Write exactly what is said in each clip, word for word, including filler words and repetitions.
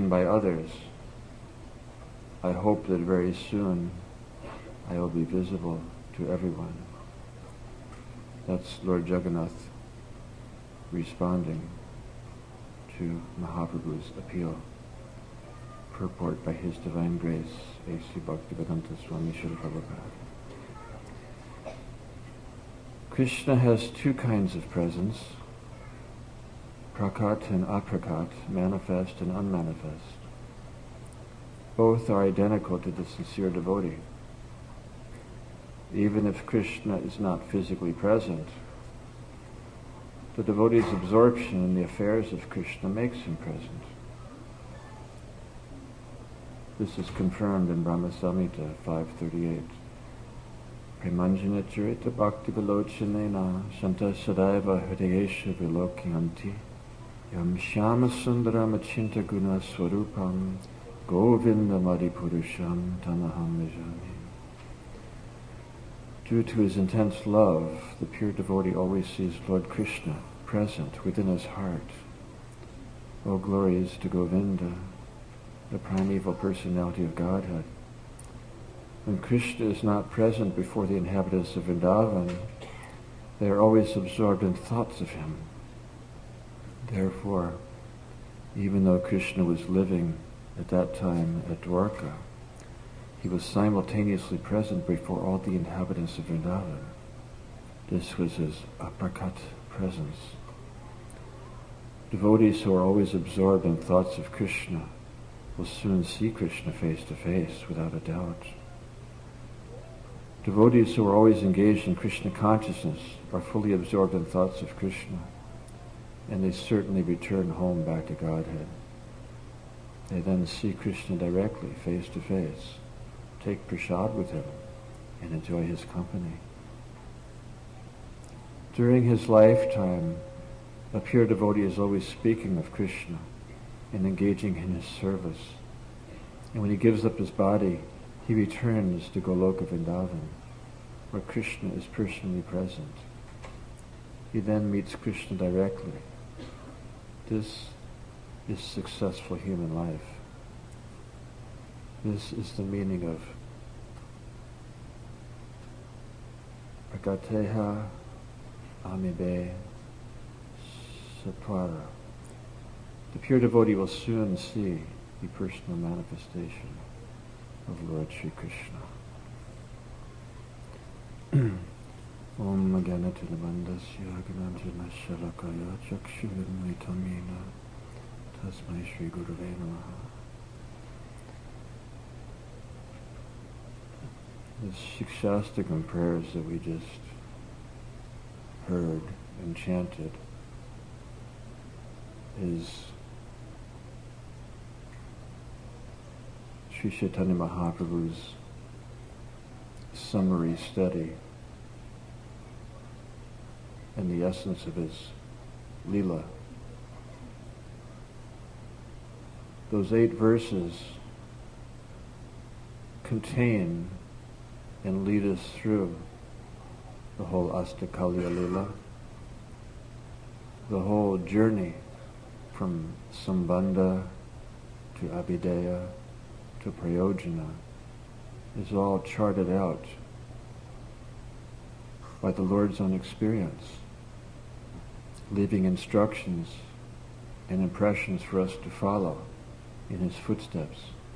by others, I hope that very soon I will be visible to everyone. That's Lord Jagannath responding to Mahaprabhu's appeal. Purport by His Divine Grace, A C Bhaktivedanta Swami Srila Prabhupada. Krishna has two kinds of presence, prakat and aprakat, manifest and unmanifest. Both are identical to the sincere devotee. Even if Krishna is not physically present, the devotee's absorption in the affairs of Krishna makes him present. This is confirmed in Brahma Samhita five thirty-eight. Premanjana charita bhakti vilochanena shanta sadaiva hridayesha vilokyanti yam shama sundaram achinta guna swarupam govinda maripurusham tanaham vijami. Due to his intense love, the pure devotee always sees Lord Krishna present within his heart. All glories to Govinda, the primeval personality of Godhead. When Krishna is not present before the inhabitants of Vrindavan, they are always absorbed in thoughts of him. Therefore, even though Krishna was living at that time at Dwarka, he was simultaneously present before all the inhabitants of Vrindavan. This was his aprakat presence. Devotees who are always absorbed in thoughts of Krishna will soon see Krishna face to face, without a doubt. Devotees who are always engaged in Krishna consciousness are fully absorbed in thoughts of Krishna, and they certainly return home back to Godhead. They then see Krishna directly, face to face, take prasad with him, and enjoy his company. During his lifetime, a pure devotee is always speaking of Krishna and engaging in his service. And when he gives up his body, he returns to Goloka Vrindavan, where Krishna is personally present. He then meets Krishna directly. This is successful human life. This is the meaning of Pragateha Amibe Satwara. The pure devotee will soon see the personal manifestation of Lord Sri Krishna. Om Ganatilamandasya Gananjana Shalakaya Chakshuvimritamina Tasmai Shri Gurave Namaha. The Shikshastakam prayers that we just heard and chanted is Sri Chaitanya Mahaprabhu's summary study and the essence of his Leela. Those eight verses contain and lead us through the whole Astakalya Leela, the whole journey from Sambandha to Abhideya to Prayojana is all charted out by the Lord's own experience, leaving instructions and impressions for us to follow in his footsteps.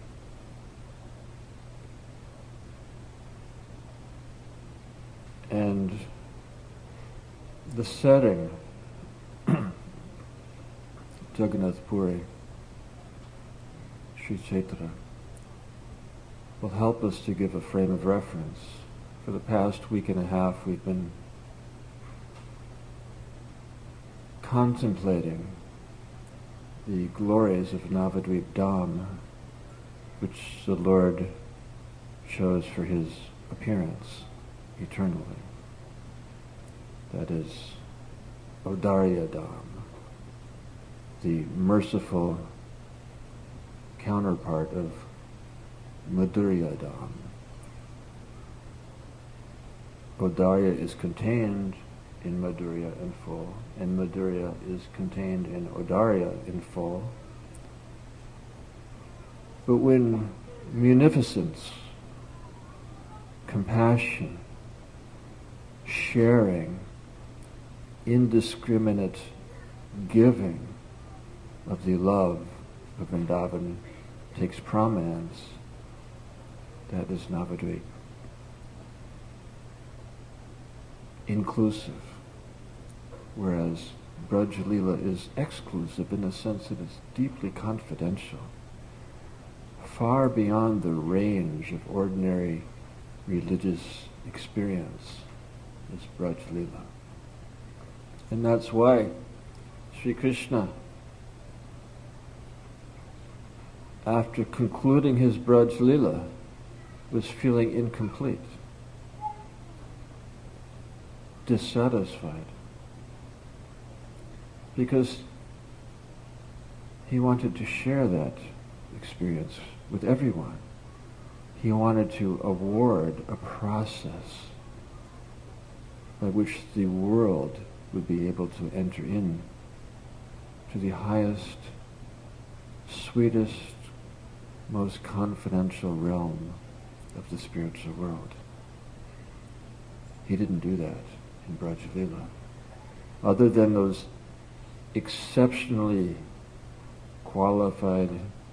And the setting, Jagannath Puri, Sri Chaitra, will help us to give a frame of reference. For the past week and a half we've been contemplating the glories of Navadvip Dham, which the Lord chose for his appearance eternally. That is Audarya Dham, the merciful counterpart of Madhurya Dham. Audarya is contained in Madhurya in full, and Madhurya is contained in Audarya in full. But when munificence, compassion, sharing, indiscriminate giving of the love of Vrindavan takes prominence, that is Navadvip. Inclusive, whereas Braj Leela is exclusive in the sense that it's deeply confidential, far beyond the range of ordinary religious experience is Braj Leela. And that's why Sri Krishna, after concluding his Braj Leela, was feeling incomplete, dissatisfied, because he wanted to share that experience with everyone. He wanted to award a process by which the world would be able to enter in to the highest, sweetest, most confidential realm of the spiritual world. He didn't do that in Braj Leela. Other than those exceptionally qualified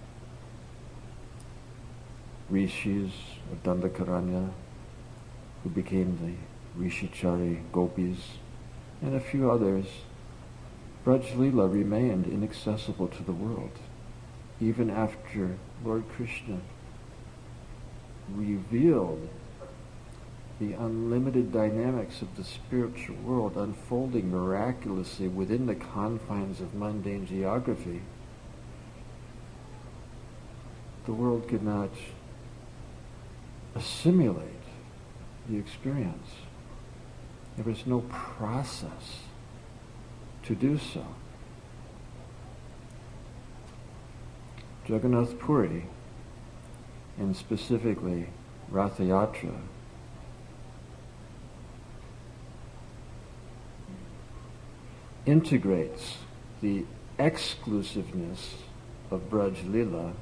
rishis of Dandakaranya, who became the Rishichari gopis, and a few others, Braj Leela remained inaccessible to the world, even after Lord Krishna revealed the unlimited dynamics of the spiritual world unfolding miraculously within the confines of mundane geography. The world could not assimilate the experience. There was no process to do so. Jagannath Puri, and specifically Ratha Yatra, integrates the exclusiveness of Braj Leela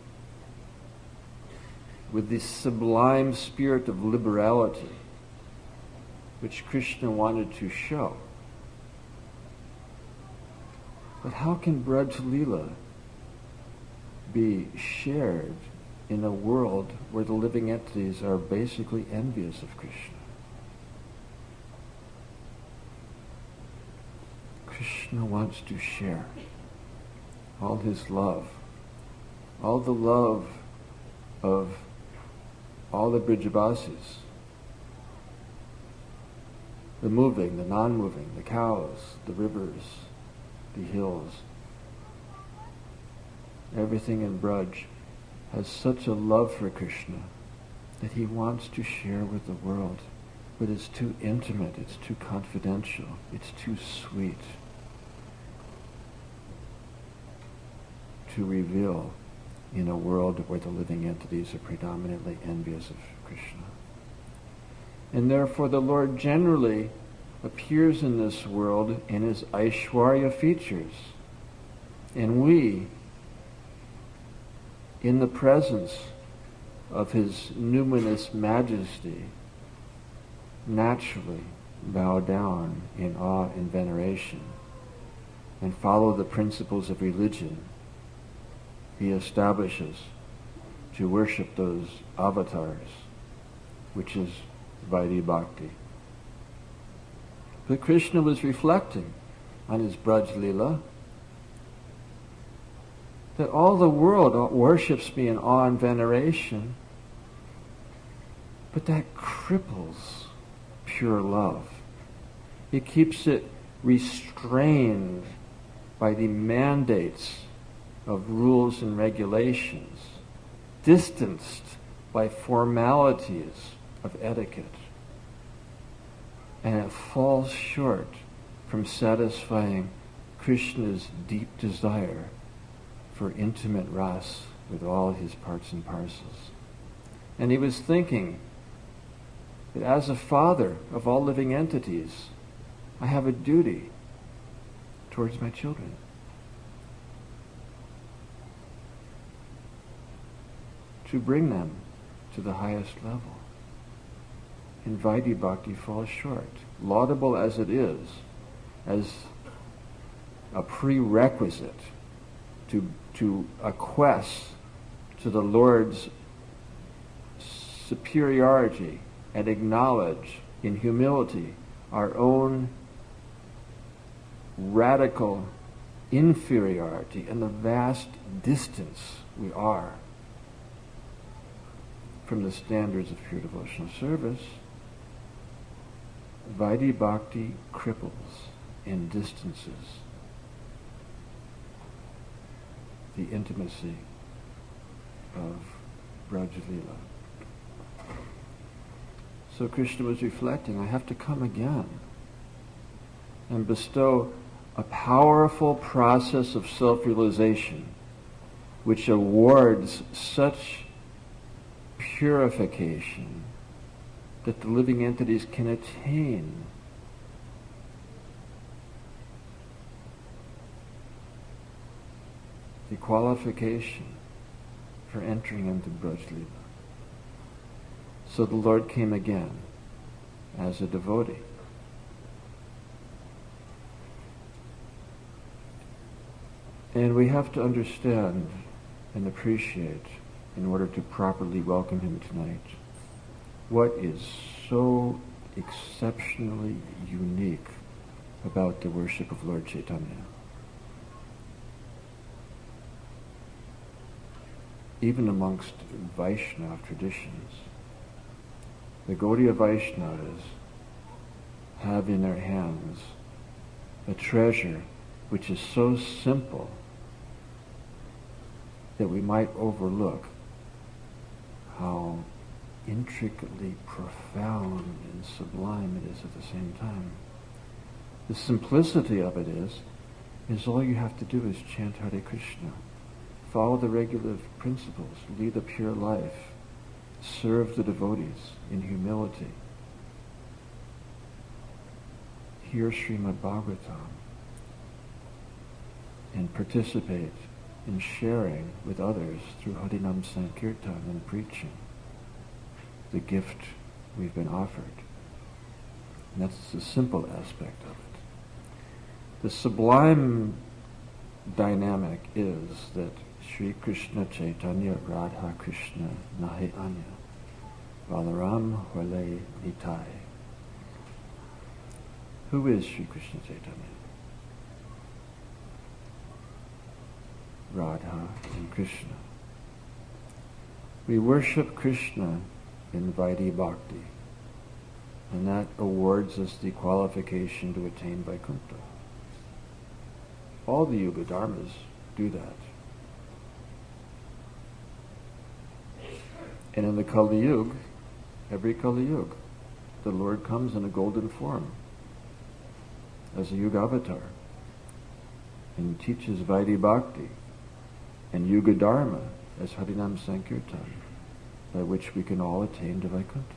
with the sublime spirit of liberality which Krishna wanted to show. But how can Braj Leela be shared in a world where the living entities are basically envious of Krishna? Krishna wants to share all his love, all the love of all the Brijavasis, the moving, the non-moving, the cows, the rivers, the hills. Everything in Braj has such a love for Krishna that he wants to share with the world, but it's too intimate, it's too confidential, it's too sweet to reveal in a world where the living entities are predominantly envious of Krishna. And therefore the Lord generally appears in this world in his Aishwarya features. And we, in the presence of his numinous majesty, naturally bow down in awe and veneration and follow the principles of religion he establishes to worship those avatars, which is Vaidhi Bhakti. But Krishna was reflecting on his Braj Leela that all the world worships me in awe and veneration, but that cripples pure love. It keeps it restrained by the mandates of rules and regulations, distanced by formalities of etiquette. And it falls short from satisfying Krishna's deep desire for intimate ras with all his parts and parcels. And he was thinking that as a father of all living entities, I have a duty towards my children. to bring them to the highest level. And Vaidhi Bhakti falls short. Laudable as it is, as a prerequisite to, to acquiesce to the Lord's superiority and acknowledge in humility our own radical inferiority and the vast distance we are from the standards of pure devotional service, Vaidhi Bhakti cripples and distances the intimacy of Braj Leela. So Krishna was reflecting, I have to come again and bestow a powerful process of self-realization which awards such purification that the living entities can attain the qualification for entering into Braj Leela. So the Lord came again as a devotee. And we have to understand and appreciate, in order to properly welcome him tonight, what is so exceptionally unique about the worship of Lord Chaitanya. Even amongst Vaishnava traditions, the Gaudiya Vaishnavas have in their hands a treasure which is so simple that we might overlook how intricately profound and sublime it is at the same time. The simplicity of it is, is all you have to do is chant Hare Krishna, follow the regular principles, lead a pure life, serve the devotees in humility, hear Srimad Bhagavatam, and participate in sharing with others through Harinam Sankirtan and preaching the gift we've been offered. And that's the simple aspect of it. The sublime dynamic is that Sri Krishna Chaitanya Radha Krishna Nahi Anya Balaram Hole Nitai. Who is Sri Krishna Chaitanya? Radha and Krishna. We worship Krishna in Vaidhi Bhakti, and that awards us the qualification to attain Vaikuntha. All the Yuga Dharmas do that. And in the Kali Yuga, every Kali Yuga, the Lord comes in a golden form as a Yuga avatar and teaches Vaidhi Bhakti and Yuga Dharma as Harinam Sankirtan, by which we can all attain to Vaikuntha.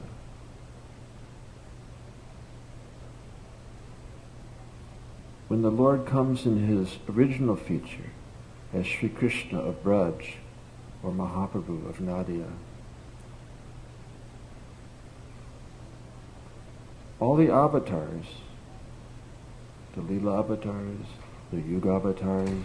When the Lord comes in his original feature as Sri Krishna of Braj or Mahaprabhu of Nadia, all the avatars, the Leela avatars, the Yuga avatars,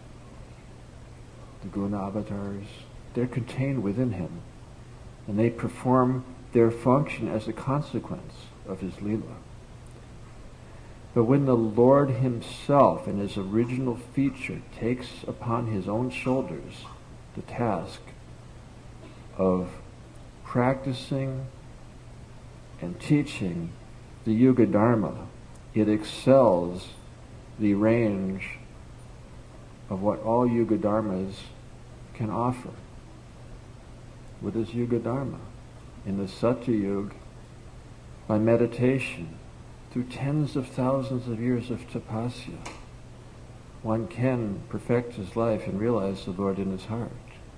the Guna avatars, they're contained within him, and they perform their function as a consequence of his Leela. But when the Lord himself in his original feature takes upon his own shoulders the task of practicing and teaching the Yuga Dharma, it excels the range of what all Yuga Dharmas can offer. What is Yuga Dharma? In the Satya Yuga, by meditation, through tens of thousands of years of tapasya, one can perfect his life and realize the Lord in his heart.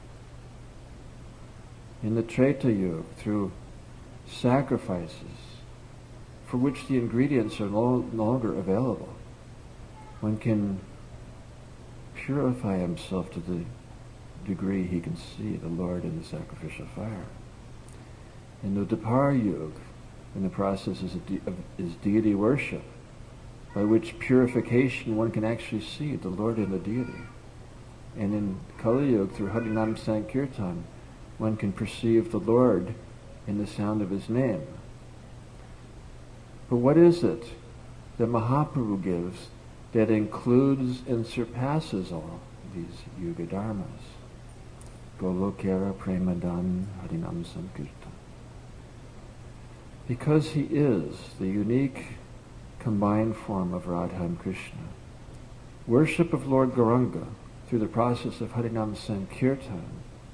In the Treta Yuga, through sacrifices for which the ingredients are no longer available, one can purify himself to the degree he can see the Lord in the sacrificial fire. In the Dwapara Yuga, in the process is, de- of, is deity worship, by which purification one can actually see the Lord in the deity. And in Kali Yuga, through Harinam Sankirtan, one can perceive the Lord in the sound of his name. But what is it that Mahaprabhu gives that includes and surpasses all these Yuga Dharmas? Golokera Premadan Harinam Sankirtan. Because he is the unique combined form of Radha and Krishna, worship of Lord Gauranga through the process of Harinam Sankirtan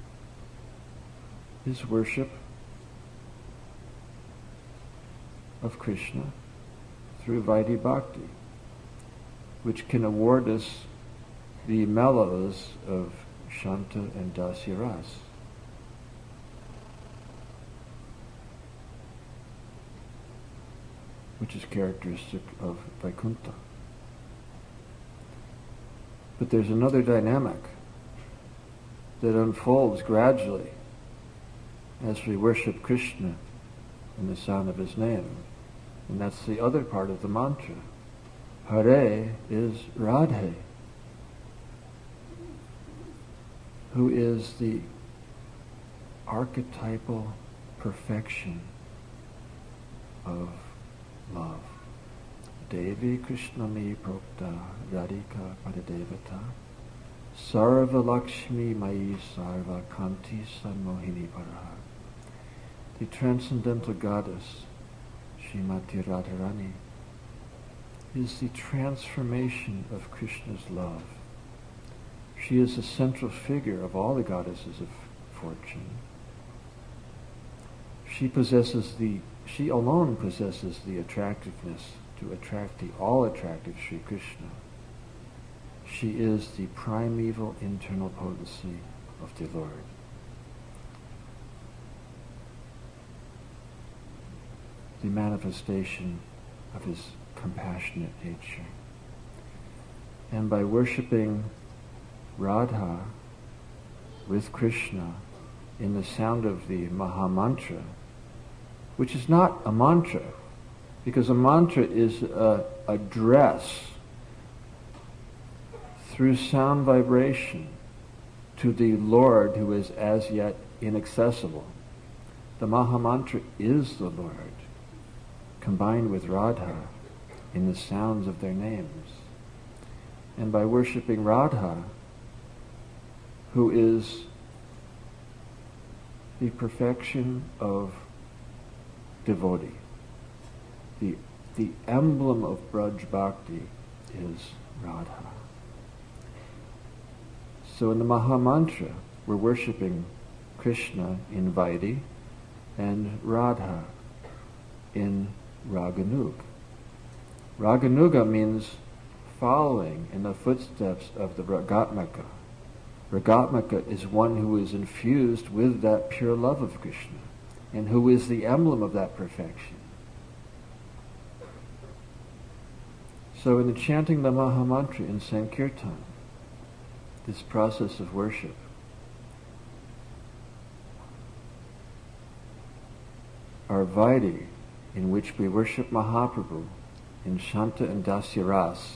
is worship of Krishna through Vaidhi Bhakti, which can award us the mellows of Shanta and Dasya Ras. Which is characteristic of Vaikuntha. But there's another dynamic that unfolds gradually as we worship Krishna in the sound of his name. And that's the other part of the mantra. Hare is Radhe, who is the archetypal perfection of love. Devi Krishnami Prokta Radhika Padadevata Sarva Lakshmi Mai Sarva Kanti Sanmohini Paraha. The transcendental goddess, Srimati Radharani, is the transformation of Krishna's love. She is the central figure of all the goddesses of fortune. She possesses the She alone possesses the attractiveness to attract the all-attractive Sri Krishna. She is the primeval internal potency of the Lord. The manifestation of his compassionate nature. And by worshipping Radha with Krishna in the sound of the Mahamantra, which is not a mantra, because a mantra is a address through sound vibration to the Lord who is as yet inaccessible. The Mahamantra is the Lord, combined with Radha in the sounds of their names. And by worshipping Radha, who is the perfection of devotee. The, the emblem of Braj Bhakti is Radha. So in the Mahamantra, we're worshipping Krishna in Vaidhi and Radha in Raganuga. Raganuga means following in the footsteps of the Ragatmika. Ragatmika is one who is infused with that pure love of Krishna, and who is the emblem of that perfection. So in the chanting the Mahamantra in Sankirtan, this process of worship, our Vaidhi, in which we worship Mahaprabhu in Shanta and Dasya Ras,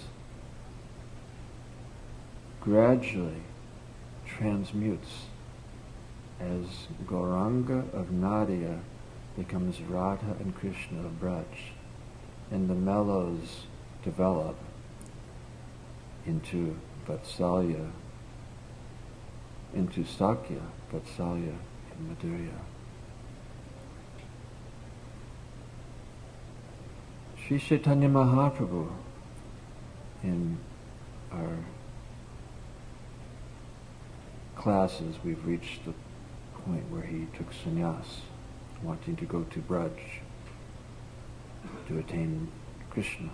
gradually transmutes as Gauranga of Nadia becomes Radha and Krishna of Braj, and the mellows develop into Vatsalya, into Sakya, Vatsalya, and Madhurya. Sri Chaitanya Mahaprabhu, in our classes, we've reached the point where he took sannyas, wanting to go to Braj to attain Krishna.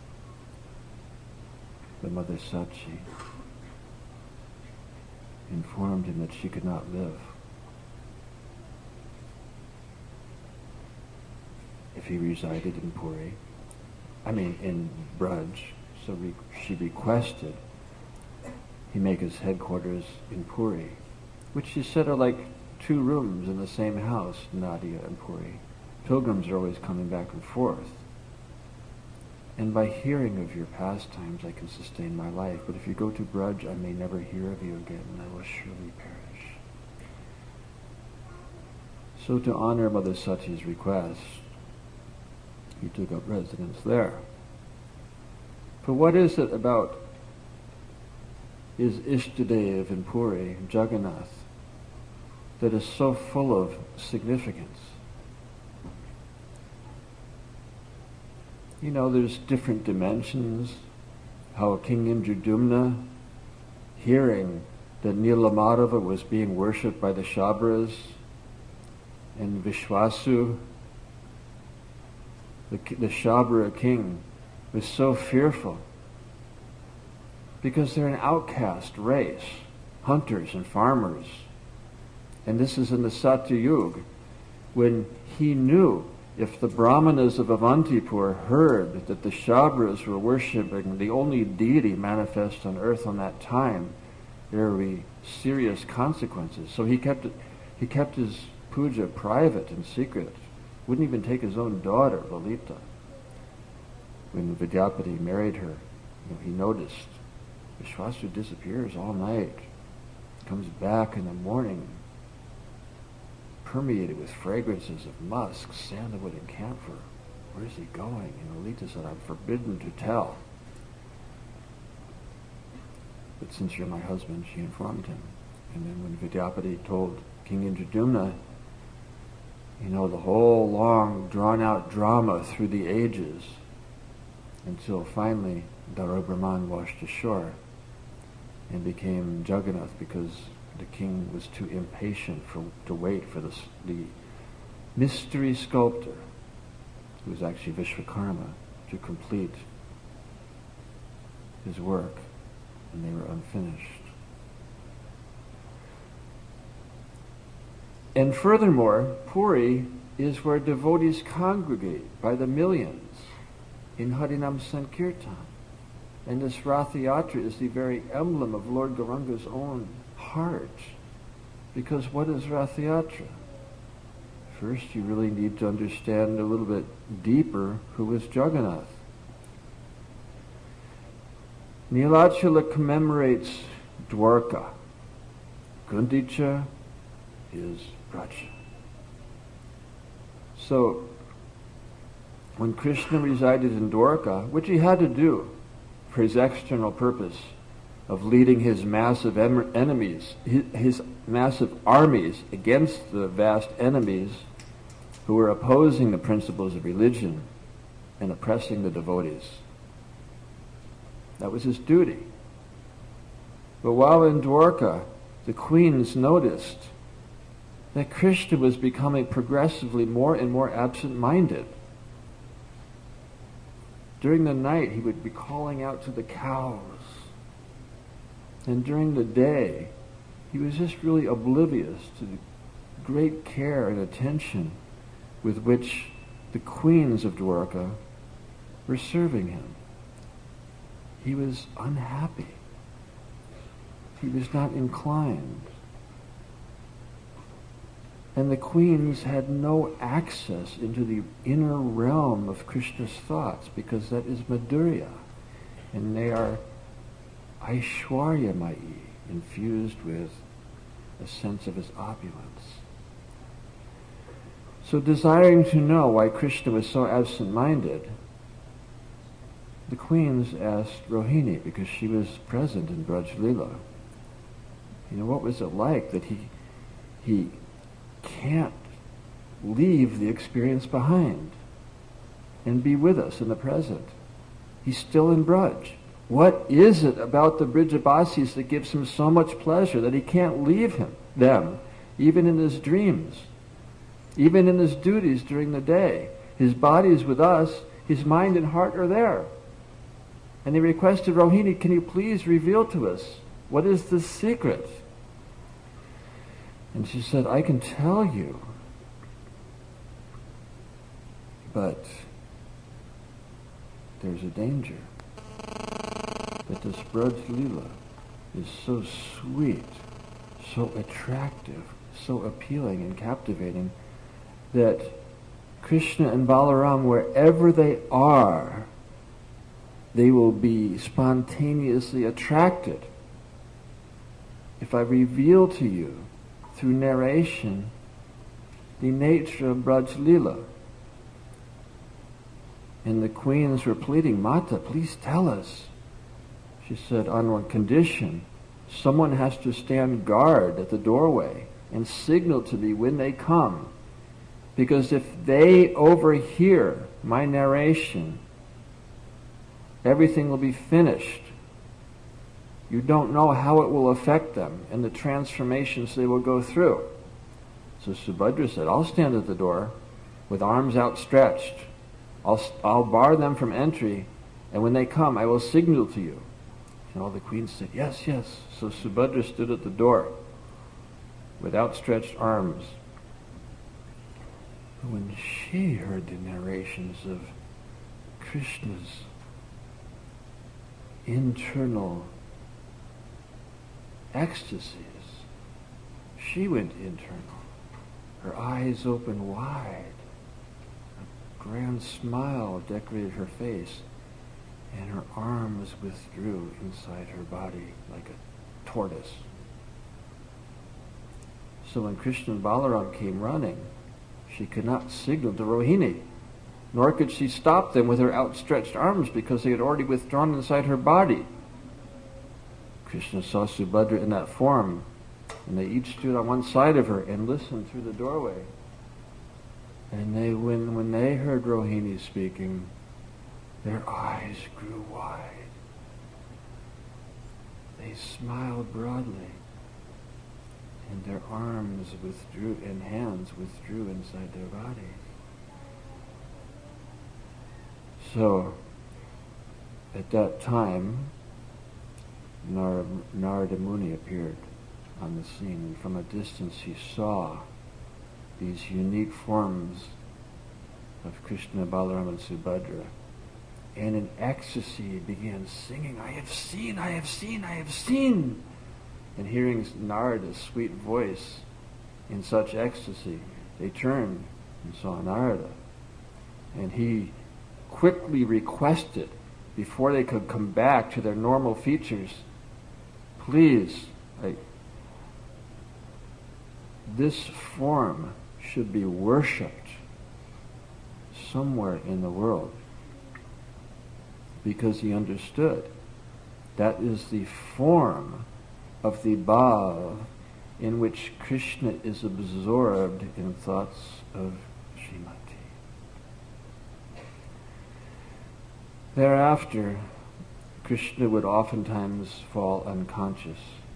But Mother Sachi informed him that she could not live if he resided in Puri. I mean, in Braj. So re- she requested he make his headquarters in Puri. which she said are like two rooms in the same house, Nadia and Puri. Pilgrims are always coming back and forth. And by hearing of your pastimes, I can sustain my life. But if you go to Braj, I may never hear of you again, and I will surely perish. So to honor Mother Sati's request, he took up residence there. But what is it about his Ishtadev in Puri, Jagannath, that is so full of significance? You know, there's different dimensions. How King Indradumna, hearing that Nilamadava was being worshipped by the Shabras, and Vishwasu, the, the Shabra king, was so fearful because they're an outcast race, hunters and farmers. And this is in the Satyayug, when he knew if the Brahmanas of Avantipur heard that the Shabras were worshipping the only deity manifest on earth on that time, there would be serious consequences. So he kept it, he kept his puja private and secret. Wouldn't even take his own daughter, Lalita. When Vidyapati married her, you know, he noticed Vishwasu disappears all night, comes back in the morning, permeated with fragrances of musk, sandalwood, and camphor. Where is he going? And Lalita said, I'm forbidden to tell. But since you're my husband, she informed him. And then when Vidyapati told King Indradumna, you know, the whole long, drawn-out drama through the ages, until finally Dara Brahman washed ashore and became Jagannath because the king was too impatient for, to wait for this, the mystery sculptor, who was actually Vishwakarma, to complete his work, and they were unfinished. And furthermore, Puri is where devotees congregate by the millions in Harinam Sankirtan. And this Rath Yatra is the very emblem of Lord Gauranga's own heart. Because what is Rath Yatra? First, you really need to understand a little bit deeper who is Jagannath. Nilachala commemorates Dwarka. Gundicha is Braja. So, when Krishna resided in Dwarka, which he had to do for his external purpose of leading his massive em- enemies, his, his massive armies against the vast enemies who were opposing the principles of religion and oppressing the devotees. That was his duty. But while in Dwarka, the queens noticed that Krishna was becoming progressively more and more absent-minded. During the night, he would be calling out to the cows. And during the day, he was just really oblivious to the great care and attention with which the queens of Dwarka were serving him. He was unhappy. He was not inclined. And the queens had no access into the inner realm of Krishna's thoughts, because that is Madhurya. And they are Aishwaryamayi, infused with a sense of his opulence. So desiring to know why Krishna was so absent-minded, the queens asked Rohini, because she was present in Braj Leela, you know, what was it like that he he can't leave the experience behind and be with us in the present? He's still in Braj. What is it about the Brijabasis that gives him so much pleasure that he can't leave him, them, even in his dreams, even in his duties during the day? His body is with us, his mind and heart are there. And he requested Rohini, can you please reveal to us, what is the secret? And she said, I can tell you, but there's a danger. That this Braj Leela is so sweet, so attractive, so appealing and captivating, that Krishna and Balaram, wherever they are, they will be spontaneously attracted. If I reveal to you, through narration, the nature of Braj Leela. And the queens were pleading, Mata, please tell us. She said, on one condition, someone has to stand guard at the doorway and signal to me when they come. Because if they overhear my narration, everything will be finished. You don't know how it will affect them and the transformations they will go through. So Subhadra said, I'll stand at the door with arms outstretched. I'll, I'll bar them from entry, and when they come, I will signal to you. And all the queens said, yes, yes. So Subhadra stood at the door with outstretched arms. When she heard the narrations of Krishna's internal ecstasies, she went internal. Her eyes opened wide. A grand smile decorated her face, and her arms withdrew inside her body like a tortoise. So when Krishna and Balaram came running, she could not signal to Rohini, nor could she stop them with her outstretched arms because they had already withdrawn inside her body. Krishna saw Subhadra in that form, and they each stood on one side of her and listened through the doorway. And they, when, when they heard Rohini speaking, their eyes grew wide. They smiled broadly, and their arms withdrew and hands withdrew inside their bodies. So, at that time, Nar- Narada Muni appeared on the scene. From a distance he saw these unique forms of Krishna, Balaram, and Subhadra, and in ecstasy began singing, I have seen, I have seen, I have seen. And hearing Narada's sweet voice in such ecstasy, they turned and saw Narada. And he quickly requested, before they could come back to their normal features, please, I, this form should be worshipped somewhere in the world. Because he understood that is the form of the bhav in which Krishna is absorbed in thoughts of Srimati. Thereafter, Krishna would oftentimes fall unconscious.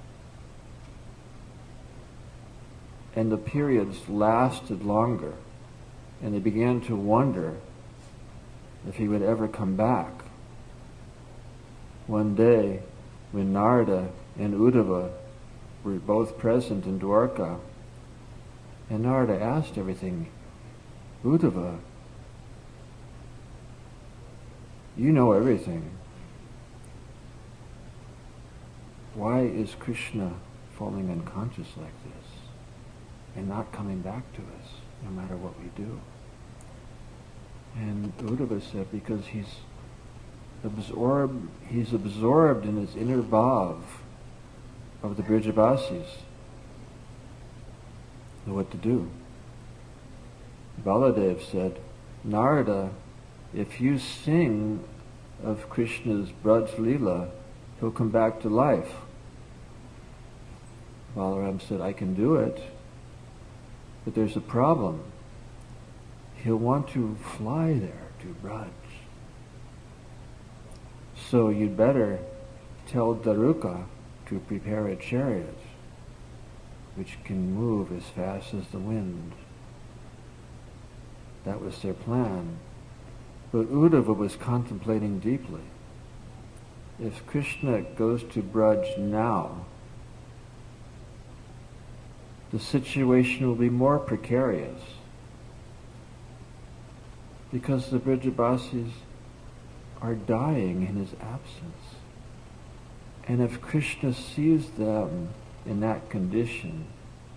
And the periods lasted longer, and they began to wonder if he would ever come back. One day, when Narada and Uddhava were both present in Dwarka, and Narada asked everything, Uddhava, you know everything. Why is Krishna falling unconscious like this and not coming back to us no matter what we do? And Uddhava said, because he's absorbed, he's absorbed in his inner bhav of the Brijavasis. Know what to do. Baladev said, Narada, if you sing of Krishna's Braj Leela, he'll come back to life. Balaram said, I can do it, but there's a problem. He'll want to fly there to Braj. So you'd better tell Daruka to prepare a chariot which can move as fast as the wind. That was their plan. But Uddhava was contemplating deeply. If Krishna goes to Braj now, the situation will be more precarious because the Brijavasis are dying in his absence. And if Krishna sees them in that condition,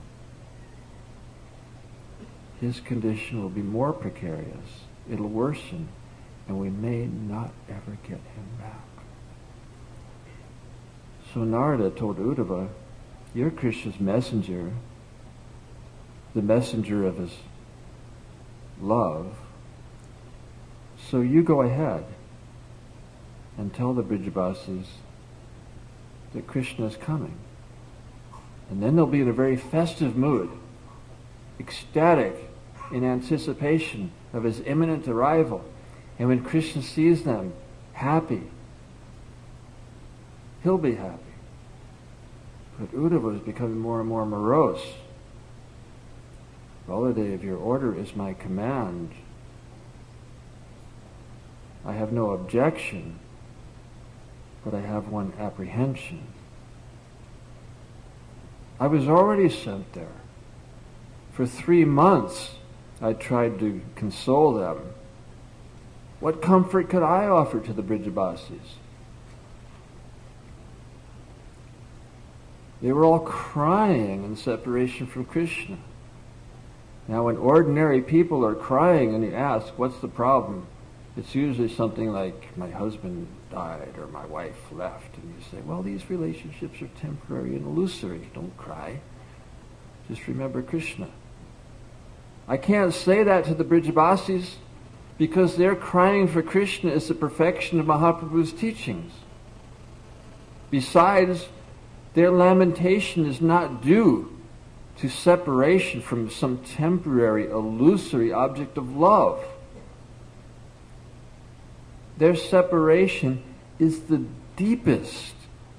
his condition will be more precarious. It'll worsen, and we may not ever get him back. So Narada told Uddhava, you're Krishna's messenger, the messenger of his love, so you go ahead and tell the Brijabasis that Krishna is coming. And then they'll be in a very festive mood, ecstatic in anticipation of his imminent arrival. And when Krishna sees them happy, he'll be happy. But Uddhava is becoming more and more morose. Baladev, your order is my command. I have no objection, but I have one apprehension. I was already sent there. For three months I tried to console them. What comfort could I offer to the Brijabasis? They were all crying in separation from Krishna. Now when ordinary people are crying and you ask, what's the problem? It's usually something like, my husband died or my wife left. And you say, well, these relationships are temporary and illusory. Don't cry. Just remember Krishna. I can't say that to the Brijabasis because their crying for Krishna is the perfection of Mahaprabhu's teachings. Besides, their lamentation is not due to separation from some temporary, illusory object of love. Their separation is the deepest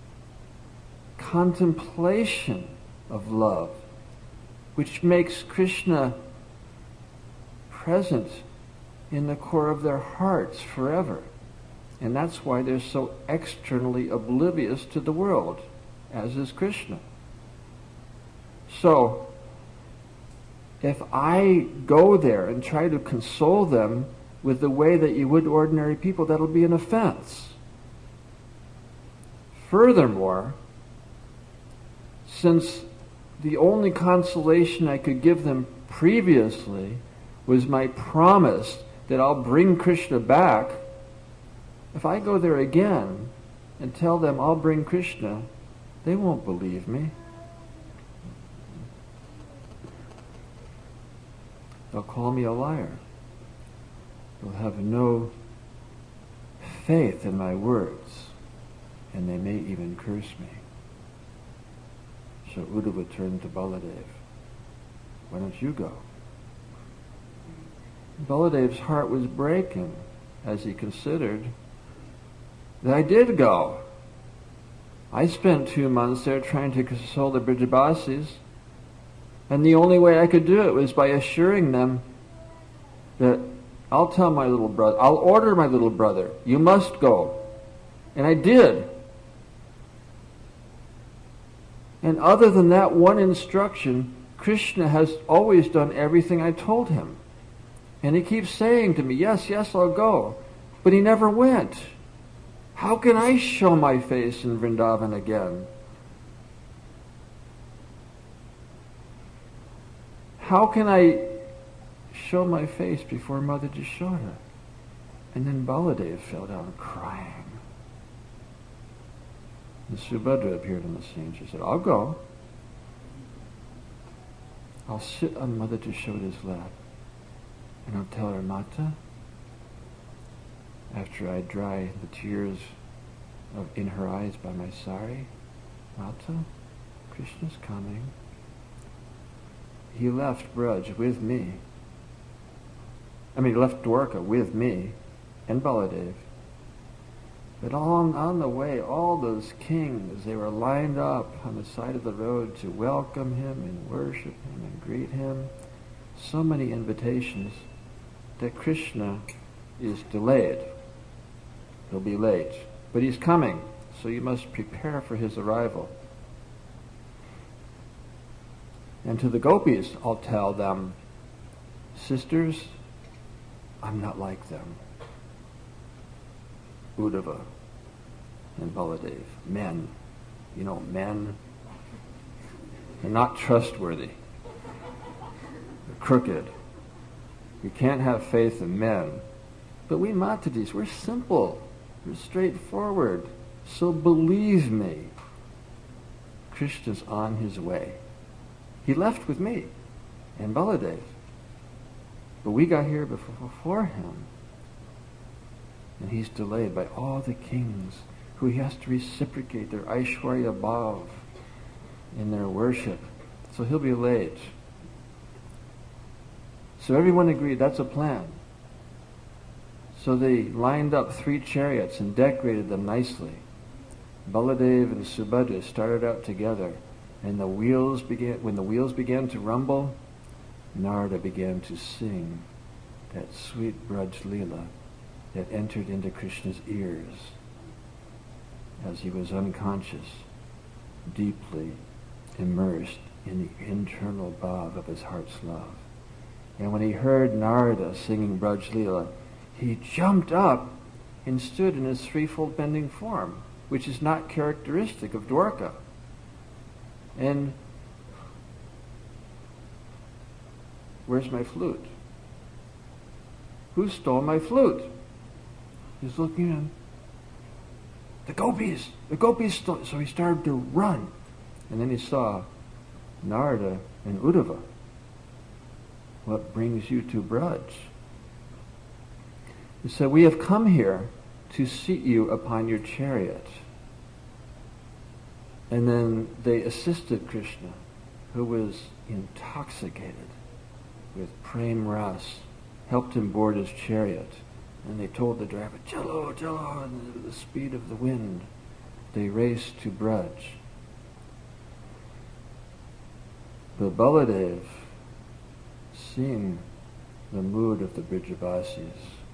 contemplation of love, which makes Krishna present in the core of their hearts forever. And that's why they're so externally oblivious to the world, as is Krishna. So, if I go there and try to console them with the way that you would ordinary people, that'll be an offense. Furthermore, since the only consolation I could give them previously was my promise that I'll bring Krishna back, if I go there again and tell them I'll bring Krishna, they won't believe me. They'll call me a liar. They'll have no faith in my words, and they may even curse me. So Uddhava turned to Baladev. Why don't you go? Baladev's heart was breaking as he considered that I did go. I spent two months there trying to console the Brijabasis, and the only way I could do it was by assuring them that I'll tell my little brother, I'll order my little brother, you must go. And I did. And other than that one instruction, Krishna has always done everything I told him. And he keeps saying to me, yes, yes, I'll go. But he never went. How can I show my face in Vrindavan again? How can I show my face before Mother Jashoda? And then Baladev fell down crying. And Subhadra appeared on the scene. She said, I'll go. I'll sit on Mother Jashoda's lap and I'll tell her, Mata, after I dry the tears of, in her eyes by my sari, Mata, Krishna's coming. He left Braj with me. I mean, he left Dwarka with me and Baladev. But on, on the way, all those kings, they were lined up on the side of the road to welcome him and worship him and greet him. So many invitations that Krishna is delayed. He'll be late. But he's coming, so you must prepare for his arrival. And to the gopis, I'll tell them, sisters, I'm not like them. Uddhava and Baladev, men. You know, men. They're not trustworthy. They're crooked. You can't have faith in men. But we Matadis, we're simple. We're straightforward. So believe me, Krishna's on his way. He left with me and Baladev. But we got here before, before him. And he's delayed by all the kings who he has to reciprocate their Aishwarya Bhav in their worship. So he'll be late. So everyone agreed that's a plan. So they lined up three chariots and decorated them nicely. Baladev and Subhadra started out together, and the wheels began. When the wheels began to rumble, Narada began to sing that sweet Braj Leela that entered into Krishna's ears as he was unconscious, deeply immersed in the internal bhav of his heart's love. And when he heard Narada singing Braj Leela, he jumped up and stood in his threefold bending form, which is not characteristic of Dwarka. And where's my flute? Who stole my flute? He's looking at the gopis. The gopis stole. So he started to run. And then he saw Narada and Uddhava. What brings you to Braj? He said, we have come here to seat you upon your chariot. And then they assisted Krishna, who was intoxicated with prem ras, helped him board his chariot. And they told the driver, Chalo, Chalo, and with the speed of the wind, they raced to Braj. But Baladev, seeing the mood of the Brijavasis,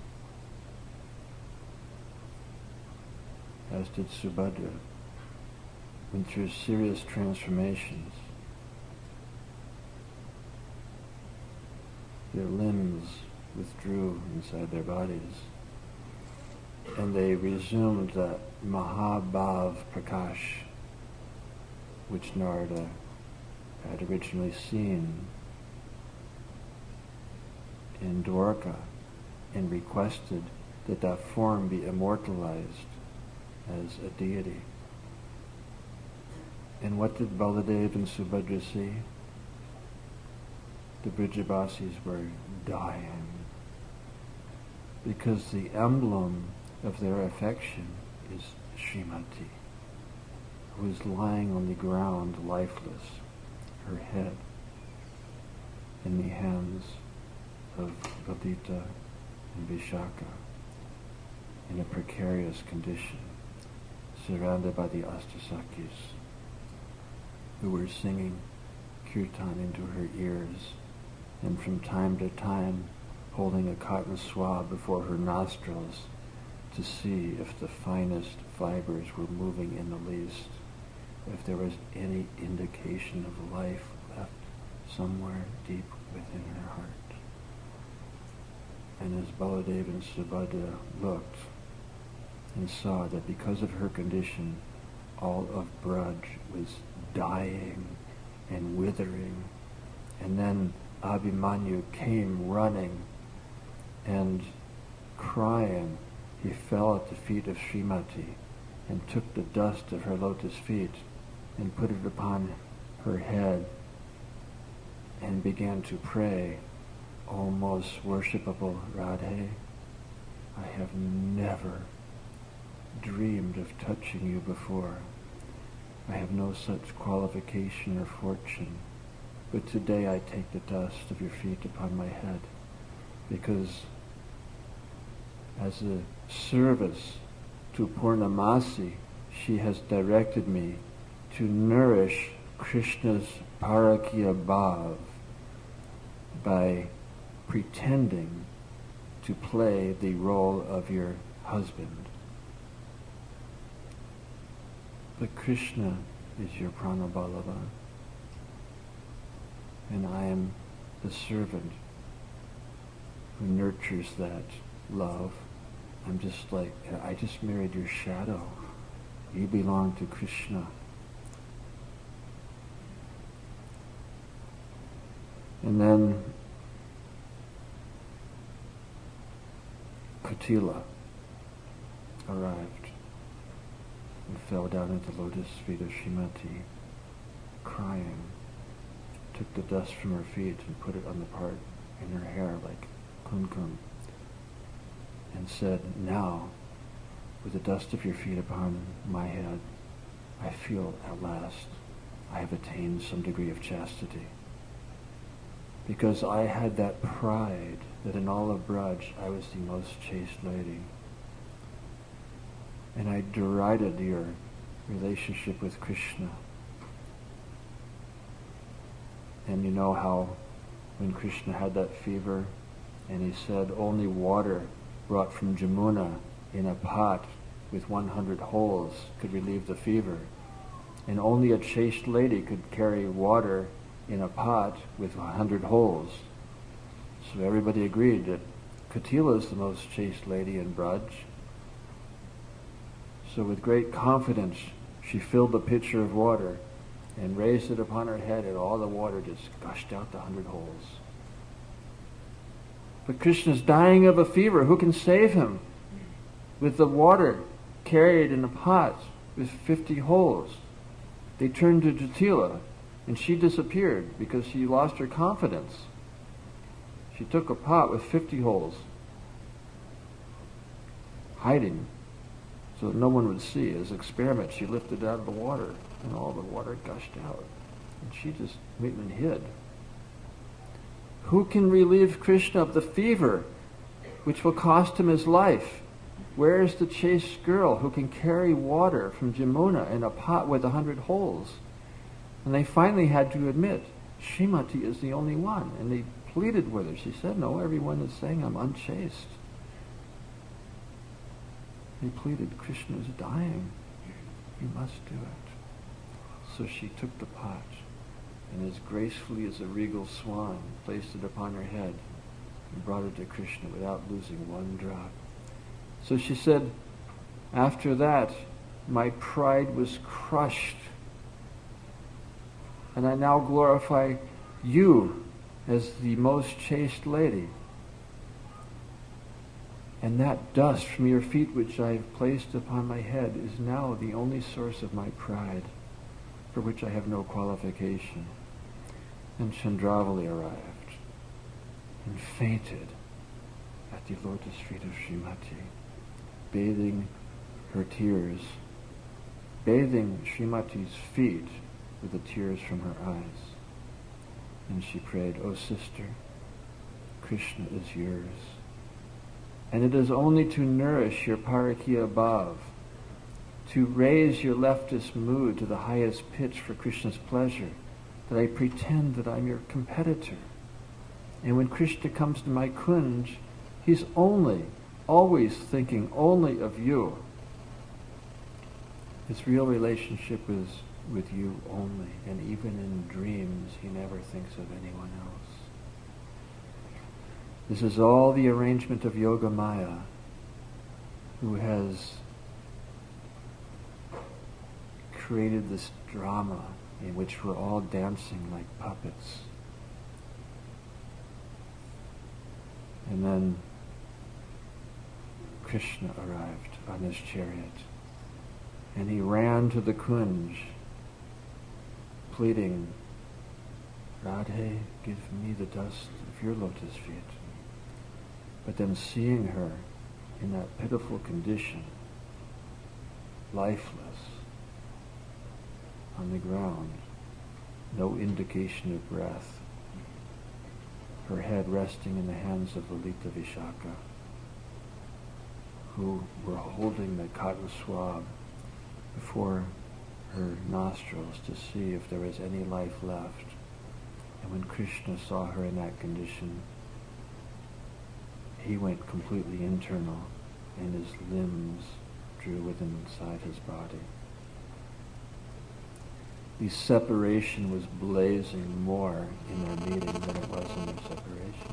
as did Subhadra, went through serious transformations. Their limbs withdrew inside their bodies, and they resumed that Mahabhav Prakash which Narada had originally seen in Dwarka and requested that that form be immortalized as a deity. And what did Baladev and Subhadra see? The Brijavasis were dying because the emblem of their affection is Srimati, who is lying on the ground lifeless, her head in the hands of Vadita and Vishaka in a precarious condition, surrounded by the Astasakis, who were singing kirtan into her ears, and from time to time holding a cotton swab before her nostrils to see if the finest fibers were moving in the least, if there was any indication of life left somewhere deep within her heart. And as Baladev and Subhadra looked and saw that because of her condition, all of Braj was dying and withering, and then Abhimanyu came running and crying, he fell at the feet of Srimati and took the dust of her lotus feet and put it upon her head and began to pray, O most worshipable Radhe, I have never dreamed of touching you before. I have no such qualification or fortune, but today I take the dust of your feet upon my head, because as a service to Purnamasi, she has directed me to nourish Krishna's Parakya Bhav by pretending to play the role of your husband. But Krishna is your Pranaballava, and I am the servant who nurtures that love. I'm just like, I just married your shadow. You belong to Krishna. And then Kutila arrived and fell down at the lotus feet of Srimati, crying, took the dust from her feet and put it on the part in her hair like kumkum, and said, "Now, with the dust of your feet upon my head, I feel at last I have attained some degree of chastity. Because I had that pride that in all of Braj I was the most chaste lady. And I derided your relationship with Krishna. And you know how when Krishna had that fever and he said only water brought from Jamuna in a pot with one hundred holes could relieve the fever. And only a chaste lady could carry water in a pot with one hundred holes. So everybody agreed that Kutila is the most chaste lady in Braj. So with great confidence, she filled the pitcher of water and raised it upon her head, and all the water just gushed out the hundred holes. But Krishna's dying of a fever. Who can save him? With the water carried in a pot with fifty holes. They turned to Jatila, and she disappeared because she lost her confidence. She took a pot with fifty holes, hiding so that no one would see. As an experiment, she lifted it out of the water, and all the water gushed out. And she just went and hid. Who can relieve Krishna of the fever which will cost him his life? Where is the chaste girl who can carry water from Jamuna in a pot with a hundred holes? And they finally had to admit, Srimati is the only one. And they pleaded with her. She said, no, everyone is saying I'm unchaste. They pleaded, Krishna is dying. You must do it. So she took the pot, and as gracefully as a regal swan, placed it upon her head and brought it to Krishna without losing one drop. So she said, after that, my pride was crushed, and I now glorify you as the most chaste lady. And that dust from your feet which I have placed upon my head is now the only source of my pride, for which I have no qualification. And Chandravali arrived and fainted at the lotus feet of Srimati, bathing her tears, bathing Srimati's feet with the tears from her eyes. And she prayed, O sister, Krishna is yours. And it is only to nourish your parakiya bhav, to raise your leftist mood to the highest pitch for Krishna's pleasure, that I pretend that I'm your competitor. And when Krishna comes to my kunj, he's only, always thinking only of you. His real relationship is with you only, and even in dreams he never thinks of anyone else. This is all the arrangement of Yoga Maya, who has created this drama in which we're all dancing like puppets. And then Krishna arrived on his chariot, and he ran to the kunj, pleading, Radhe, give me the dust of your lotus feet. But then seeing her in that pitiful condition, lifeless, on the ground, no indication of breath, her head resting in the hands of Lalita Vishaka, who were holding the cotton swab before her nostrils to see if there was any life left. And when Krishna saw her in that condition, he went completely internal, and his limbs drew within inside his body. The separation was blazing more in their meeting than it was in their separation.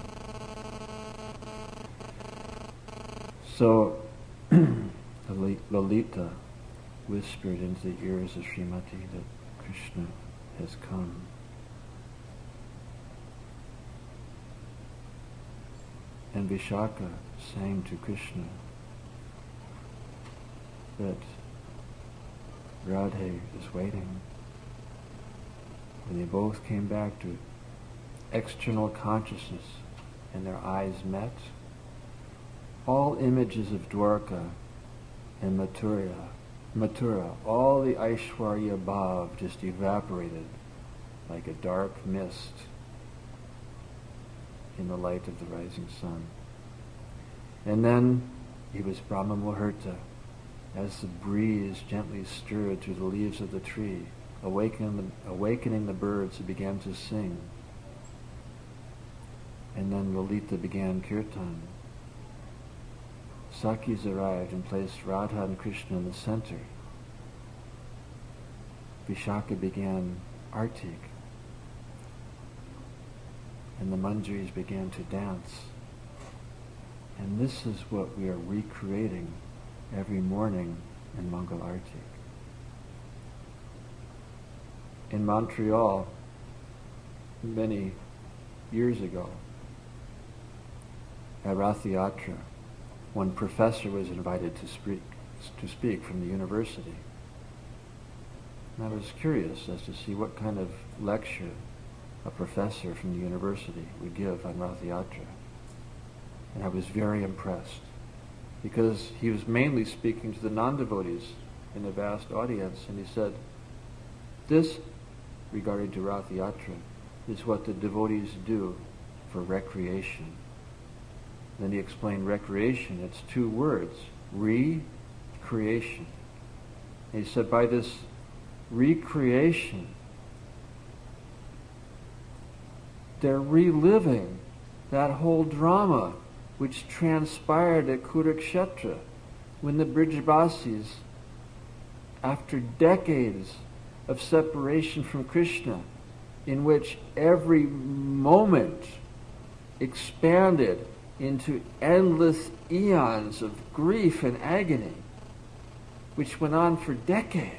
So Lalita whispered into the ears of Srimati that Krishna has come. and Vishaka sang to Krishna that Radhe is waiting. When they both came back to external consciousness and their eyes met, all images of Dwarka and Mathura, Mathura, all the Aishwarya Bhav just evaporated like a dark mist in the light of the rising sun. And then it was Brahma Muhurta, as the breeze gently stirred through the leaves of the tree, awakening the, awakening the birds who began to sing. And then Lalita began kirtan. Sakhis arrived and placed Radha and Krishna in the center. Vishaka began artik, and the manjaris began to dance. And this is what we are recreating every morning in Mangal Artik. In Montreal, many years ago, at Rath Yatra, one professor was invited to speak, to speak from the university. And I was curious as to see what kind of lecture a professor from the university would give on Rath Yatra. And I was very impressed, because he was mainly speaking to the non-devotees in a vast audience, and he said, this, regarding to Rath Yatra, is what the devotees do for recreation. Then he explained recreation. It's two words, re-creation. And he said by this recreation, they're reliving that whole drama which transpired at Kurukshetra, when the Brijbasis, after decades of separation from Krishna, in which every moment expanded into endless eons of grief and agony, which went on for decades.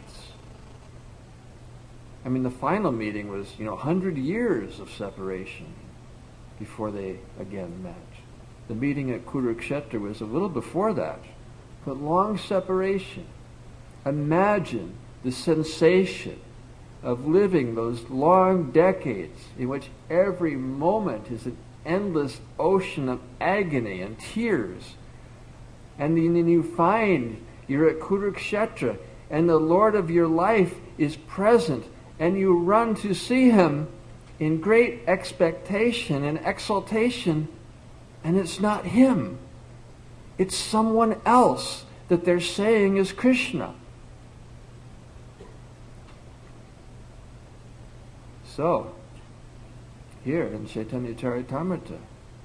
I mean, the final meeting was, you know, a hundred years of separation before they again met. The meeting at Kurukshetra was a little before that, but long separation. Imagine the sensation of living those long decades in which every moment is an endless ocean of agony and tears. And then you find you're at Kurukshetra and the Lord of your life is present, and you run to see him in great expectation and exaltation, and it's not him. It's someone else that they're saying is Krishna. So, here in Chaitanya Charitamrita,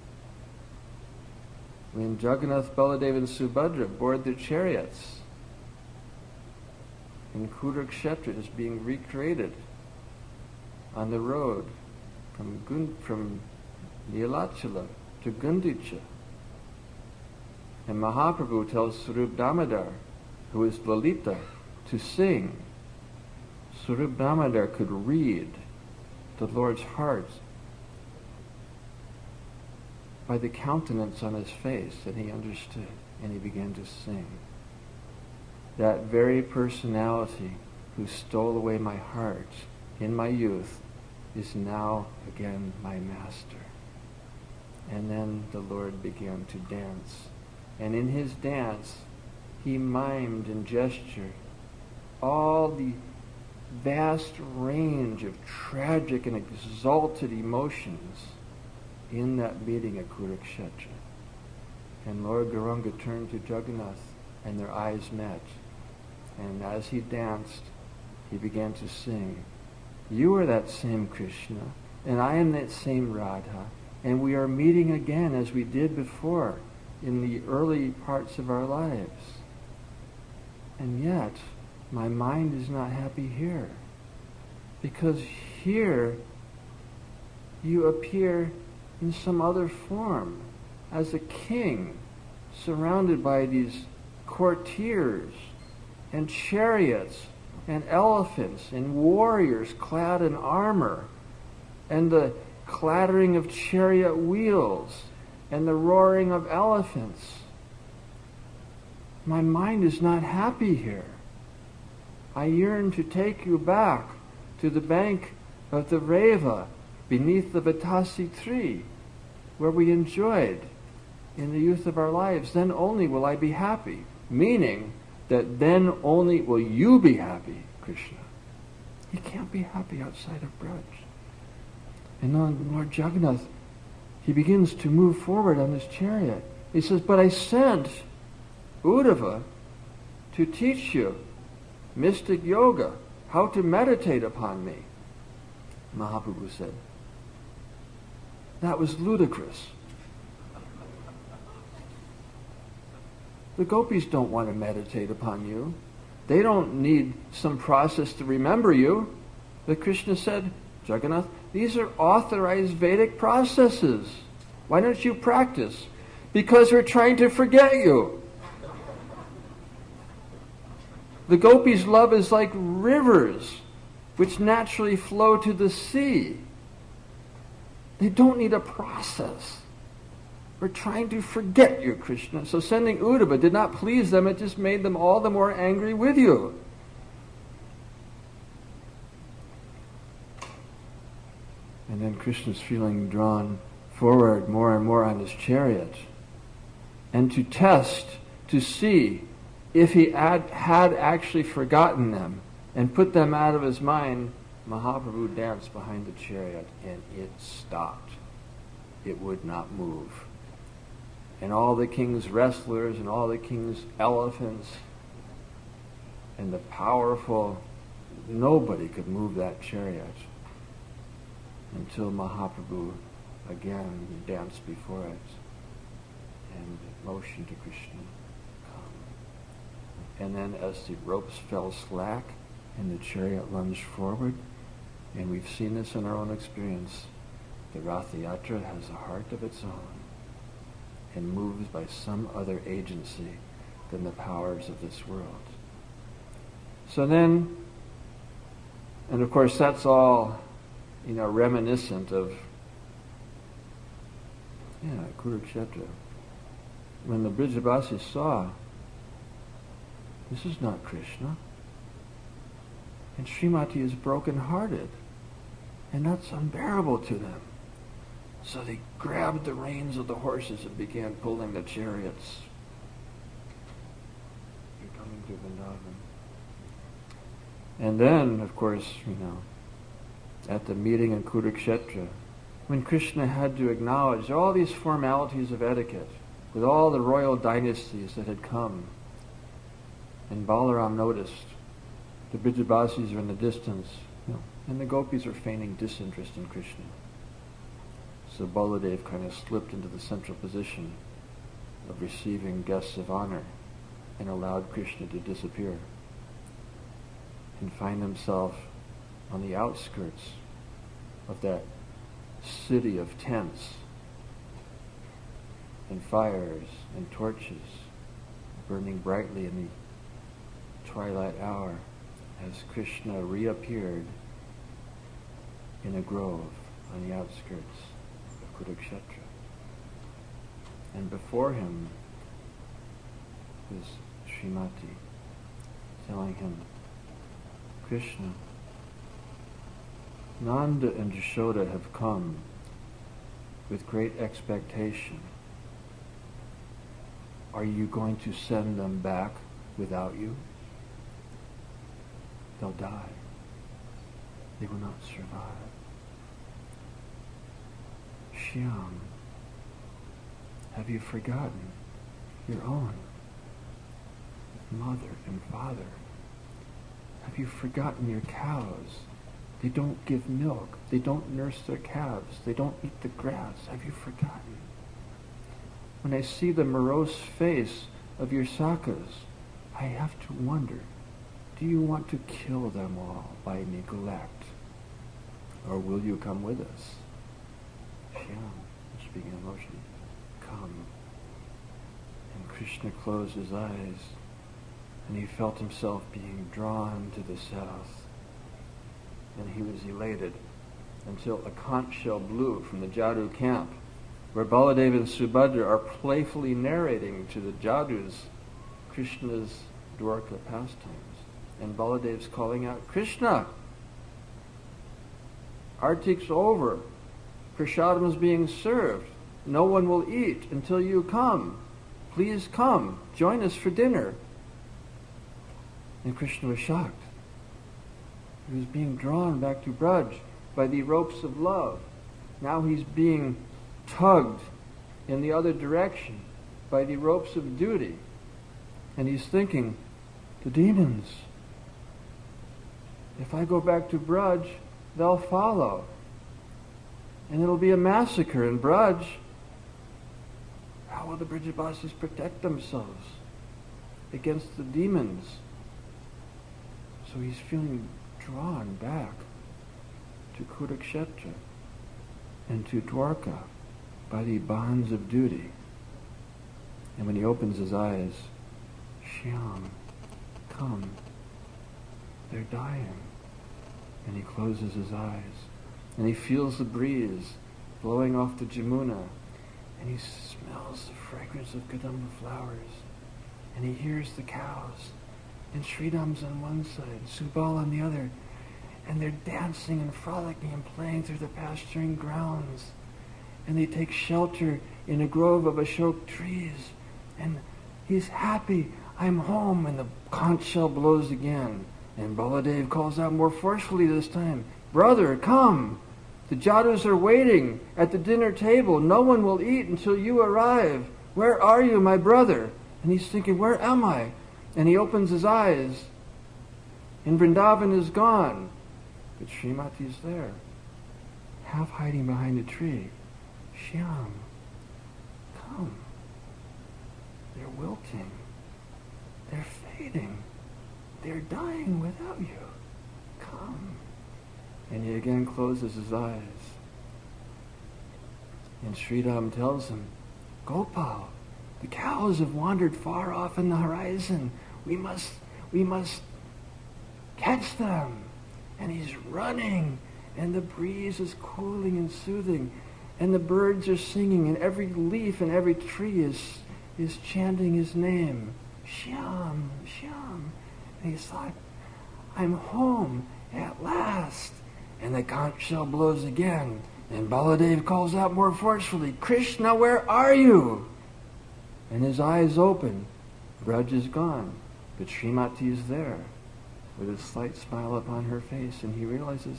when Jagannath, Baladev, and Subhadra board their chariots, and Kurukshetra is being recreated on the road from Gun- from Nilachala to Gundicha. And Mahaprabhu tells Swarup Damodar, who is Lalita, to sing. Swarup Damodar could read the Lord's heart by the countenance on his face, and he understood, and he began to sing. That very personality who stole away my heart in my youth is now again my master. And then the Lord began to dance. And in his dance, he mimed and gestured all the vast range of tragic and exalted emotions in that meeting at Kurukshetra. And Lord Gauranga turned to Jagannath, and their eyes met. And as he danced, he began to sing, "You are that same Krishna, and I am that same Radha, and we are meeting again as we did before in the early parts of our lives. And yet, my mind is not happy here, because here you appear in some other form as a king, surrounded by these courtiers and chariots and elephants and warriors clad in armor, and the clattering of chariot wheels and the roaring of elephants. My mind is not happy here. I yearn to take you back to the bank of the Reva beneath the Batasi tree where we enjoyed in the youth of our lives. Then only will I be happy. Meaning that then only will you be happy, Krishna. You can't be happy outside of Braj. And then Lord Jagannath, he begins to move forward on his chariot. He says, but I sent Uddhava to teach you mystic yoga, how to meditate upon me. Mahaprabhu said, that was ludicrous. The gopis don't want to meditate upon you. They don't need some process to remember you. But Krishna said, Jagannath, these are authorized Vedic processes. Why don't you practice? Because we're trying to forget you. The gopis' love is like rivers which naturally flow to the sea. They don't need a process. We're trying to forget you, Krishna. So sending Uddhava did not please them. It just made them all the more angry with you. And then Krishna's feeling drawn forward more and more on his chariot. And to test, to see if he had, had actually forgotten them and put them out of his mind, Mahaprabhu danced behind the chariot and it stopped. It would not move. And all the king's wrestlers and all the king's elephants and the powerful, nobody could move that chariot until Mahaprabhu again danced before it and motioned to Krishna, come. And then as the ropes fell slack and the chariot lunged forward, and we've seen this in our own experience, the Ratha Yatra has a heart of its own and moves by some other agency than the powers of this world. So then, and of course that's all, you know, reminiscent of, yeah, Kurukshetra. When the Brijabasis saw, this is not Krishna, and Srimati is broken-hearted, and that's unbearable to them. So they grabbed the reins of the horses and began pulling the chariots. You're coming to Vrindavan. And then, of course, you know, at the meeting in Kurukshetra, when Krishna had to acknowledge all these formalities of etiquette with all the royal dynasties that had come, and Balaram noticed the Brijabasis are in the distance, you know, and the gopis are feigning disinterest in Krishna. So Baladev kind of slipped into the central position of receiving guests of honor and allowed Krishna to disappear and find himself on the outskirts of that city of tents and fires and torches burning brightly in the twilight hour as Krishna reappeared in a grove on the outskirts of Kurukshetra. And before him was Srimati telling him, Krishna, Nanda and Jashoda have come with great expectation. Are you going to send them back without you? They'll die. They will not survive. Shyam, have you forgotten your own mother and father? Have you forgotten your cows? They don't give milk. They don't nurse their calves. They don't eat the grass. Have you forgotten? When I see the morose face of your sakas, I have to wonder, do you want to kill them all by neglect? Or will you come with us? Shyam, speaking of motion, come. And Krishna closed his eyes, and he felt himself being drawn to the south. And he was elated until a conch shell blew from the Jadoo camp where Baladev and Subhadra are playfully narrating to the Jadus Krishna's Dwarka pastimes. And Baladev's calling out, Krishna, Artik's over. Prasadam is being served. No one will eat until you come. Please come. Join us for dinner. And Krishna was shocked. He was being drawn back to Braj by the ropes of love. Now he's being tugged in the other direction by the ropes of duty. And he's thinking, the demons, if I go back to Braj, they'll follow. And it'll be a massacre in Braj. How will the Brijabasis protect themselves against the demons? So he's feeling drawn back to Kurukshetra and to Dwarka by the bonds of duty. And when he opens his eyes, Shyam, come, they're dying. And he closes his eyes, and he feels the breeze blowing off the Jamuna, and he smells the fragrance of Kadamba flowers, and he hears the cows, and Sridham's on one side, Subal on the other, and they're dancing and frolicking and playing through the pasturing grounds, and they take shelter in a grove of Ashok trees, and he's happy, I'm home, and the conch shell blows again, and Baladev calls out more forcefully this time, brother, come! The Jadus are waiting at the dinner table. No one will eat until you arrive. Where are you, my brother? And he's thinking, where am I? And he opens his eyes, and Vrindavan is gone. But Srimati's there, half hiding behind a tree. Shyam, come. They're wilting. They're fading. They're dying without you. Come. And he again closes his eyes. And Sridham tells him, Gopal, the cows have wandered far off in the horizon. We must, we must catch them. And he's running, and the breeze is cooling and soothing, and the birds are singing, and every leaf and every tree is, is chanting his name. Shyam, Shyam. And he thought, I'm home at last. And the conch shell blows again. And Baladev calls out more forcefully, Krishna, where are you? And his eyes open. Braj is gone. But Srimati is there, with a slight smile upon her face. And he realizes,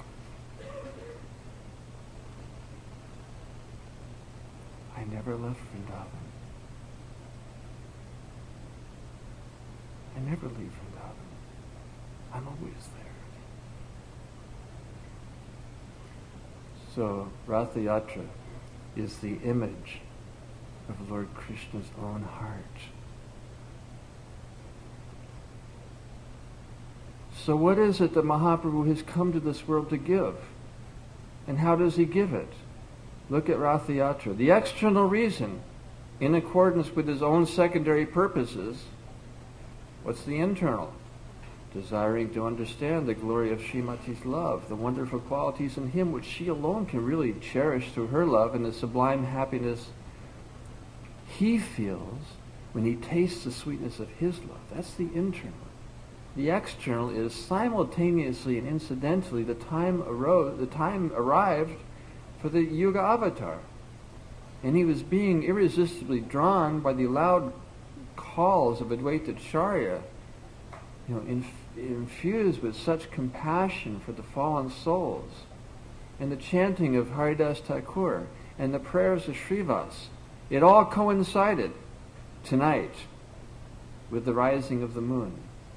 I never left Vrindavan. I never leave Vrindavan. I'm always there. So Ratha Yatra is the image of Lord Krishna's own heart. So what is it that Mahaprabhu has come to this world to give? And how does he give it? Look at Ratha Yatra. The external reason, in accordance with his own secondary purposes, what's the internal? Desiring to understand the glory of Srimati's love, the wonderful qualities in him which she alone can really cherish through her love, and the sublime happiness he feels when he tastes the sweetness of his love. That's the internal. The external is simultaneously and incidentally the time arose, the time arrived for the Yuga avatar. And he was being irresistibly drawn by the loud calls of Advaita Acharya, you know, in infused with such compassion for the fallen souls, and the chanting of Haridas Thakur, and the prayers of Srivas. It all coincided tonight with the rising of the moon,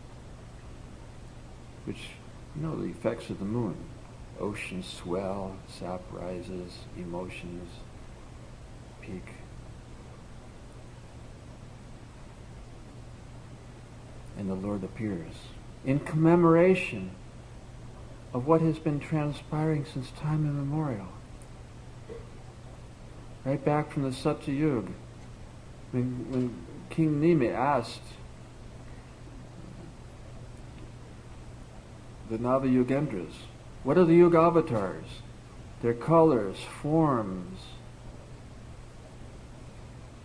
which, you know, the effects of the moon. Oceans swell, sap rises, emotions peak. And the Lord appears in commemoration of what has been transpiring since time immemorial. Right back from the Satyayuga, when, when King Nime asked the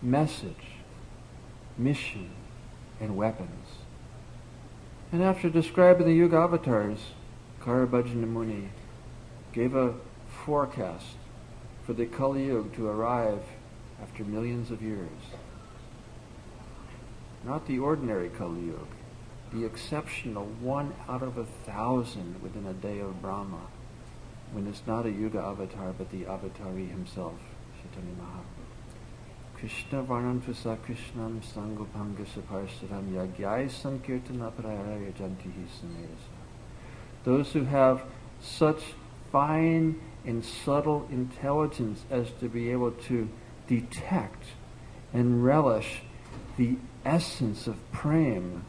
message, mission, and weapons. And after describing the Yuga avatars, Karabhajana Muni gave a forecast for the Kali Yuga to arrive after millions of years. Not the ordinary Kali Yuga, the exceptional one out of a thousand within a day of Brahma, when it's not a Yuga avatar but the avatari himself, Chaitanya Mahaprabhu. Krishna Varnantvasa Krishnam Sangopanga Saparsaram Yagyai Sankirtana Prayaraya Jantihi Samedasa. Those who have such fine and subtle intelligence as to be able to detect and relish the essence of prema,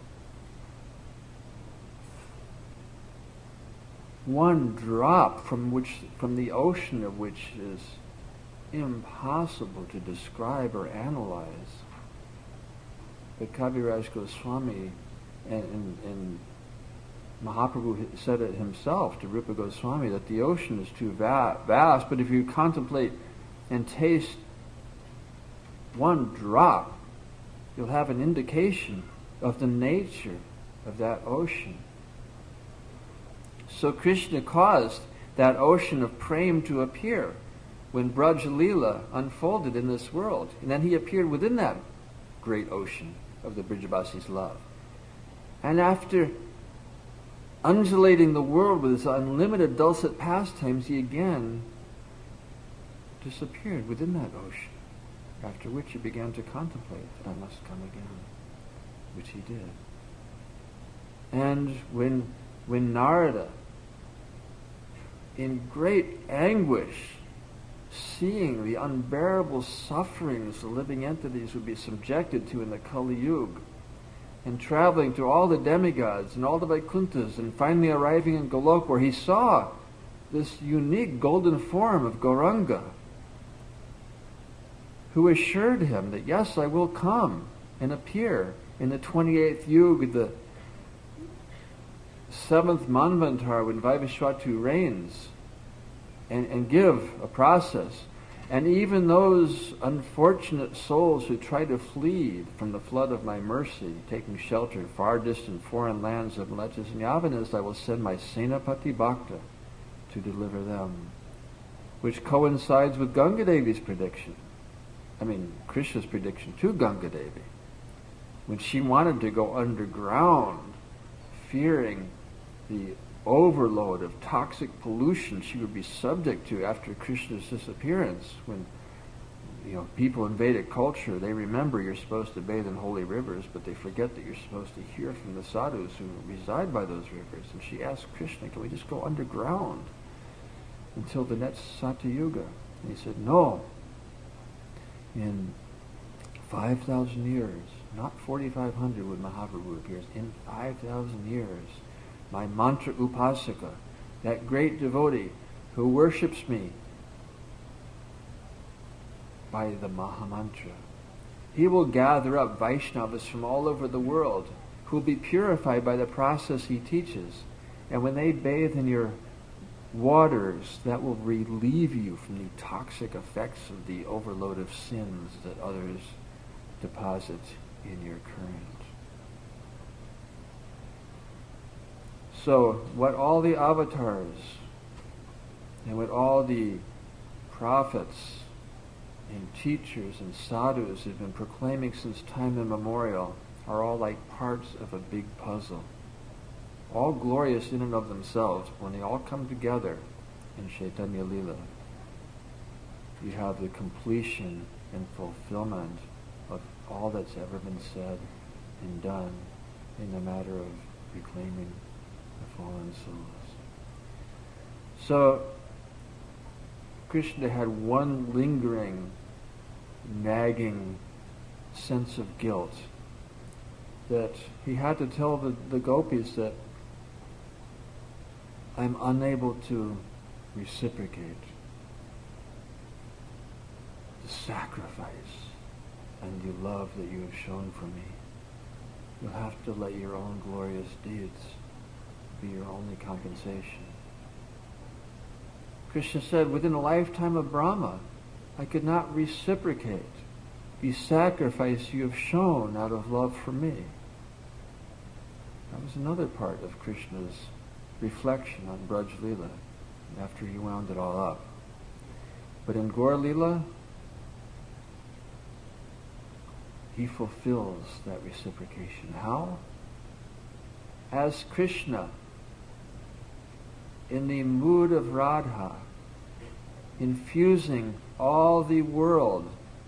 one drop from which, from the ocean of which is impossible to describe or analyze. But Kaviraj Goswami and, and, and Mahaprabhu said it himself to Rupa Goswami that the ocean is too va- vast, but if you contemplate and taste one drop, you'll have an indication of the nature of that ocean. So Krishna caused that ocean of prema to appear when Braja Leela unfolded in this world. And then he appeared within that great ocean of the Brijavasi's love. And after undulating the world with his unlimited dulcet pastimes, he again disappeared within that ocean. After which he began to contemplate that I must come again, which he did. And when, when Narada, in great anguish, seeing the unbearable sufferings the living entities would be subjected to in the Kali Yuga, and traveling to all the demigods and all the Vaikunthas, and finally arriving in Golok, where he saw this unique golden form of Gauranga, who assured him that, yes, I will come and appear in the twenty-eighth Yuga, the seventh Manvantar, when Vaivashvatu reigns, and, and give a process. And even those unfortunate souls who try to flee from the flood of my mercy, taking shelter in far distant foreign lands of Mlechas and Yavanas, I will send my Senapati Bhakta to deliver them, which coincides with Ganga Devi's prediction. I mean, Krishna's prediction to Ganga Devi, when she wanted to go underground, fearing the overload of toxic pollution she would be subject to after Krishna's disappearance. When, you know, people in Vedic culture, they remember you're supposed to bathe in holy rivers, but they forget that you're supposed to hear from the sadhus who reside by those rivers. And she asked Krishna, can we just go underground until the next Satyuga? And he said, no. In five thousand years, not forty-five hundred when Mahaprabhu appears, in five thousand years, my mantra upasaka, that great devotee who worships me by the Mahamantra, he will gather up Vaishnavas from all over the world who will be purified by the process he teaches. And when they bathe in your waters, that will relieve you from the toxic effects of the overload of sins that others deposit in your current. So, what all the avatars and what all the prophets and teachers and sadhus have been proclaiming since time immemorial are all like parts of a big puzzle. All glorious in and of themselves, but when they all come together in Chaitanya Lila, you have the completion and fulfillment of all that's ever been said and done in the matter of reclaiming the fallen souls. So, Krishna had one lingering, nagging sense of guilt that he had to tell the, the gopis that I'm unable to reciprocate the sacrifice and the love that you have shown for me. You'll have to let your own glorious deeds be your only compensation. Krishna said, within a lifetime of Brahma, I could not reciprocate the sacrifice you have shown out of love for me. That was another part of Krishna's reflection on Braj Leela after he wound it all up. But in Gaur Leela, he fulfills that reciprocation. How? As Krishna, in the mood of Radha, infusing all the world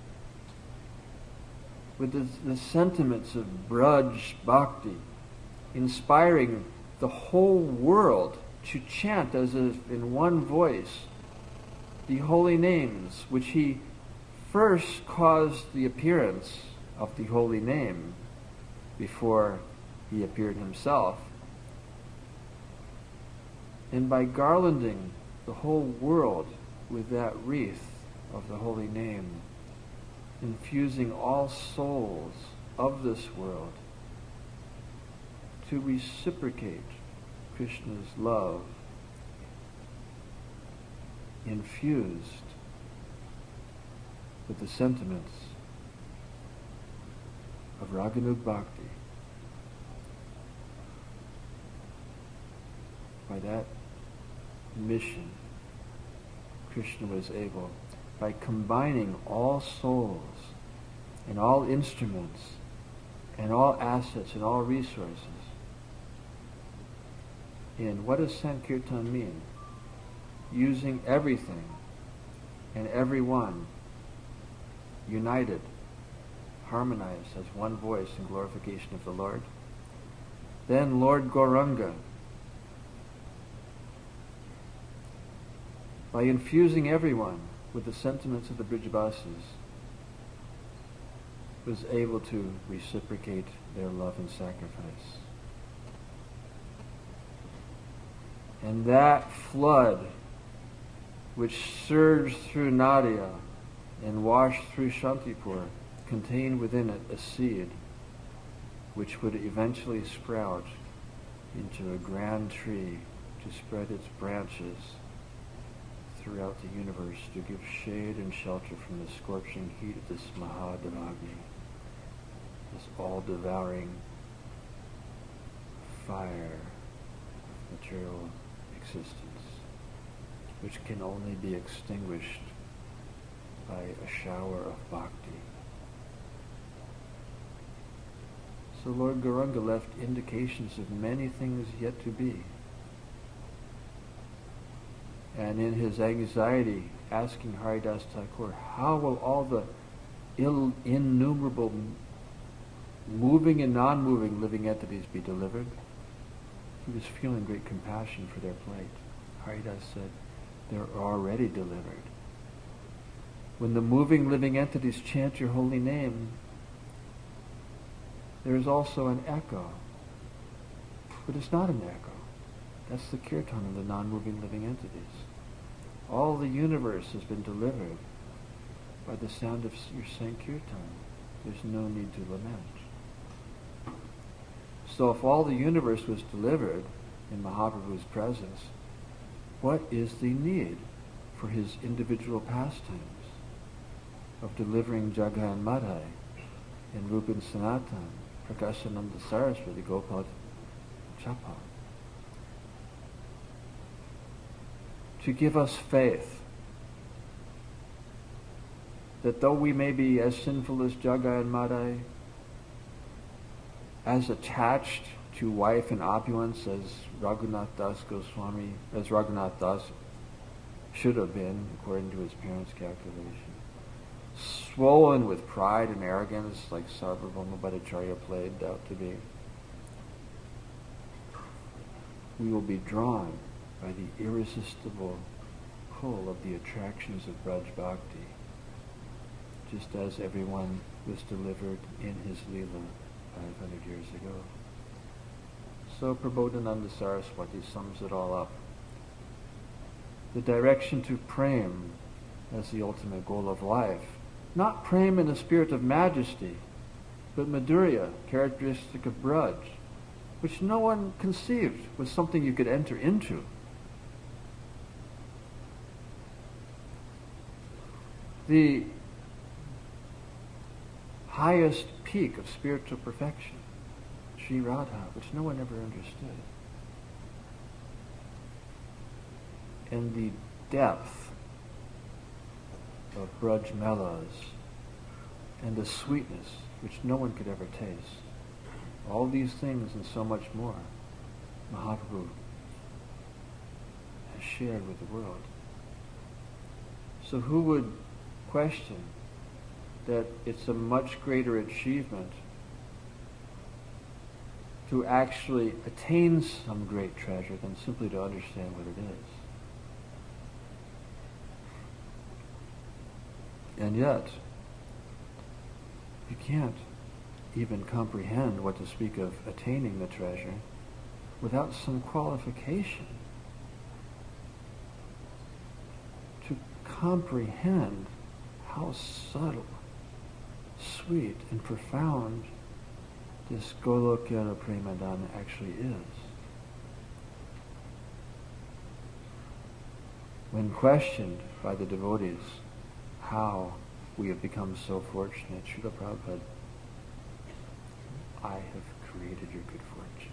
with the, the sentiments of Braj Bhakti, inspiring the whole world to chant as if in one voice the holy names, which he first caused the appearance of the holy name before he appeared himself. And by garlanding the whole world with that wreath of the holy name, infusing all souls of this world to reciprocate Krishna's love, infused with the sentiments of Raganug Bhakti. By that mission, Krishna was able, by combining all souls and all instruments and all assets and all resources, in what does Sankirtan mean? Using everything and everyone united, harmonized as one voice in glorification of the Lord. Then Lord Gauranga, by infusing everyone with the sentiments of the Brijavasis, was able to reciprocate their love and sacrifice. And that flood which surged through Nadia and washed through Shantipur contained within it a seed which would eventually sprout into a grand tree to spread its branches throughout the universe to give shade and shelter from the scorching heat of this Mahadavagni, this all-devouring fire of material existence, which can only be extinguished by a shower of bhakti. So Lord Gauranga left indications of many things yet to be. And in his anxiety, asking Haridas Thakur, how will all the ill, innumerable moving and non-moving living entities be delivered? He was feeling great compassion for their plight. Haridas said, they're already delivered. When the moving living entities chant your holy name, there is also an echo. But it's not an echo. That's the kirtan of the non-moving living entities. All the universe has been delivered by the sound of your Sankirtan. There's no need to lament. So if all the universe was delivered in Mahaprabhu's presence, what is the need for his individual pastimes of delivering Jagai and Madhai and Rupan Sanatan, Prakashananda Saraswati, Gopal Chapa? To give us faith that though we may be as sinful as Jagai and Madhai, as attached to wife and opulence as Raghunath Das Goswami, as Raghunath Das should have been, according to his parents' calculation, swollen with pride and arrogance like Sarvabhauma Bhattacharya played out to be, we will be drawn by the irresistible pull of the attractions of Braj Bhakti, just as everyone was delivered in his Leela five hundred years ago. So Prabodhananda Saraswati sums it all up. The direction to Prem as the ultimate goal of life. Not Prem in a spirit of majesty, but Madhurya, characteristic of Braj, which no one conceived was something you could enter into. The highest peak of spiritual perfection, Sri Radha, which no one ever understood. And the depth of Braj Melas and the sweetness which no one could ever taste. All these things and so much more Mahaprabhu has shared with the world. So who would question that it's a much greater achievement to actually attain some great treasure than simply to understand what it is? And yet, you can't even comprehend what to speak of attaining the treasure without some qualification. To comprehend how subtle, sweet, and profound this Golokya Premadana actually is. When questioned by the devotees how we have become so fortunate, Srila Prabhupada, I have created your good fortune.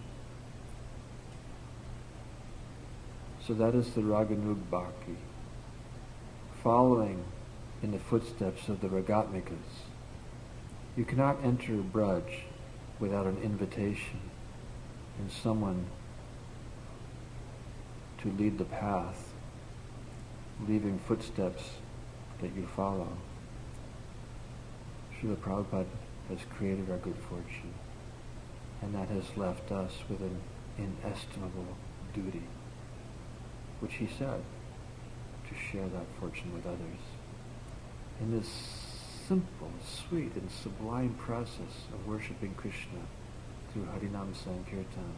So that is the Raganug Bhakti, following in the footsteps of the Ragatmikas. You cannot enter Braj without an invitation and someone to lead the path, leaving footsteps that you follow. Srila Prabhupada has created our good fortune, and that has left us with an inestimable duty, which he said, to share that fortune with others. In this simple, sweet, and sublime process of worshipping Krishna through Harinam Sankirtan,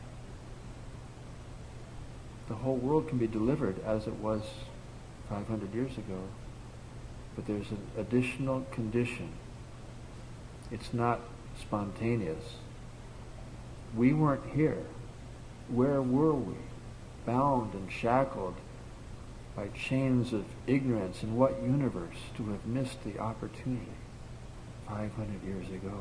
the whole world can be delivered as it was five hundred years ago, but there's an additional condition. It's not spontaneous. We weren't here. Where were we? Bound and shackled by chains of ignorance, in what universe to have missed the opportunity five hundred years ago,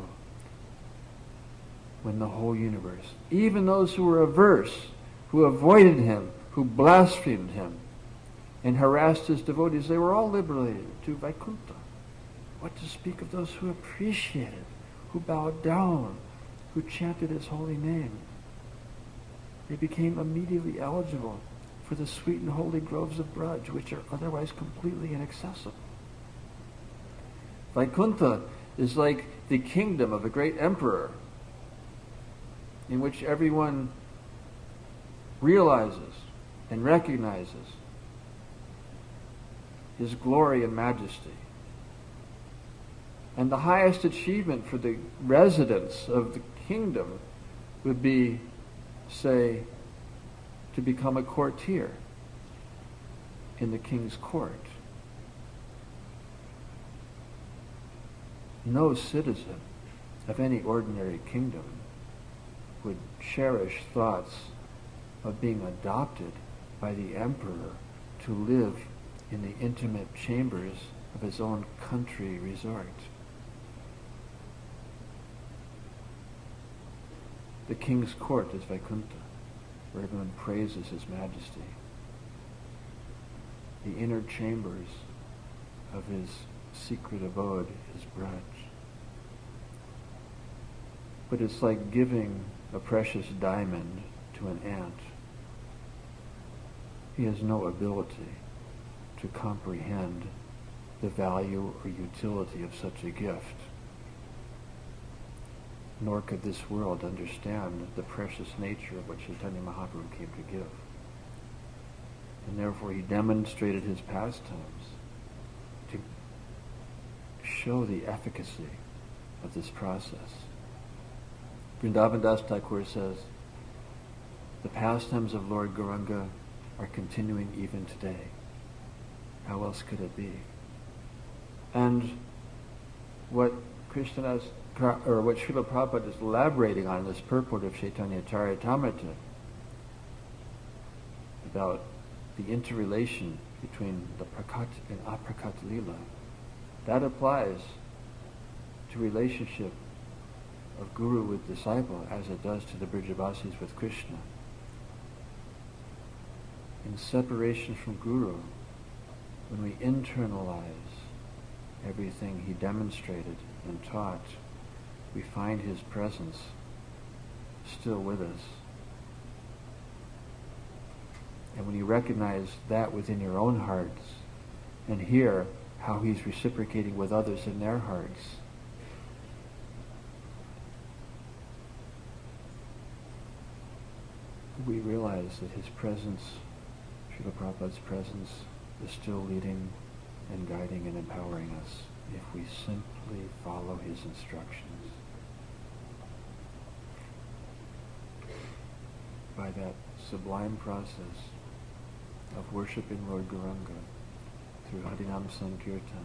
when the whole universe, even those who were averse, who avoided him, who blasphemed him and harassed his devotees, they were all liberated to Vaikuntha. What to speak of those who appreciated, who bowed down, who chanted his holy name? They became immediately eligible for the sweet and holy groves of Braj, which are otherwise completely inaccessible. Vaikuntha is like the kingdom of a great emperor, in which everyone realizes and recognizes his glory and majesty. And the highest achievement for the residents of the kingdom would be, say, to become a courtier in the king's court. No citizen of any ordinary kingdom would cherish thoughts of being adopted by the emperor to live in the intimate chambers of his own country resort. The king's court is Vaikuntha, where everyone praises his majesty. The inner chambers of his secret abode is Braj. But it's like giving a precious diamond to an ant. He has no ability to comprehend the value or utility of such a gift, nor could this world understand the precious nature of what Chaitanya Mahaprabhu came to give. And therefore he demonstrated his pastimes to show the efficacy of this process. Vrindavan Das Thakur says, the pastimes of Lord Gauranga are continuing even today. How else could it be? And what Krishnadas, or what Srila Prabhupada is elaborating on in this purport of Chaitanya Charitamrita about the interrelation between the Prakat and Aprakat Lila, that applies to relationship of guru with disciple as it does to the Brijabasis with Krishna. In separation from guru, when we internalize everything he demonstrated and taught, we find his presence still with us. And when you recognize that within your own hearts and hear how he's reciprocating with others in their hearts, we realize that his presence, Srila Prabhupada's presence, is still leading and guiding and empowering us if we simply follow his instructions. By that sublime process of worshiping Lord Gauranga through Harinam Sankirtan,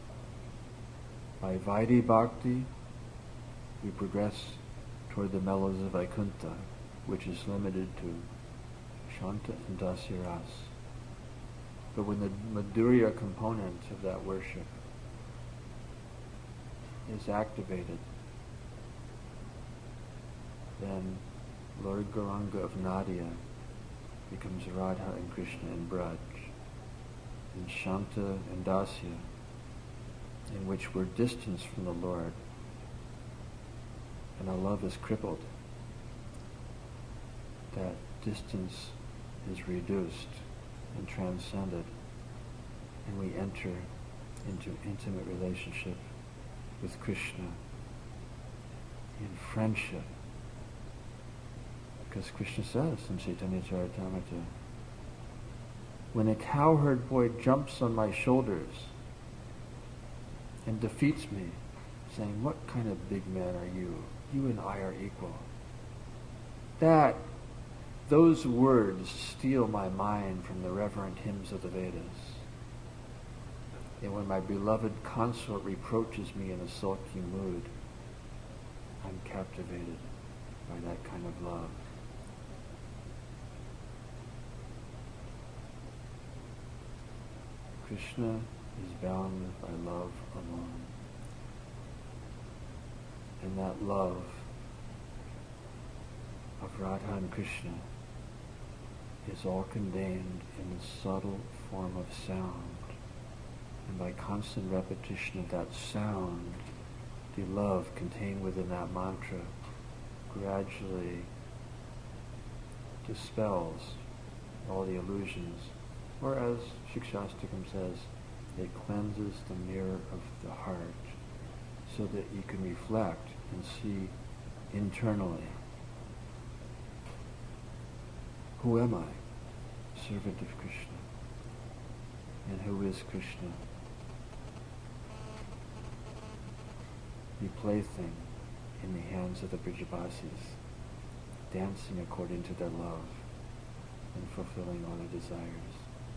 by Vaidhi Bhakti, we progress toward the mellows of Vaikuntha, which is limited to Shanta and Dasya Ras. But when the Madhurya component of that worship is activated, then Lord Gauranga of Nadia becomes Radha and Krishna in Braj, and Shanta and Dasya, in which we're distanced from the Lord, and our love is crippled. That distance is reduced and transcended, and we enter into intimate relationship with Krishna in friendship. Because Krishna says in Chaitanya Charitamrita, when a cowherd boy jumps on my shoulders and defeats me, saying, what kind of big man are you? You and I are equal. That, those words steal my mind from the reverent hymns of the Vedas. And when my beloved consort reproaches me in a sulky mood, I'm captivated by that kind of love. Krishna is bound by love alone. And that love of Radha and Krishna is all contained in the subtle form of sound. And by constant repetition of that sound, the love contained within that mantra gradually dispels all the illusions, or as Shikshastakam says, it cleanses the mirror of the heart so that you can reflect and see internally, who am I? Servant of Krishna. And who is Krishna? The plaything in the hands of the Brijabasis, dancing according to their love and fulfilling all their desires.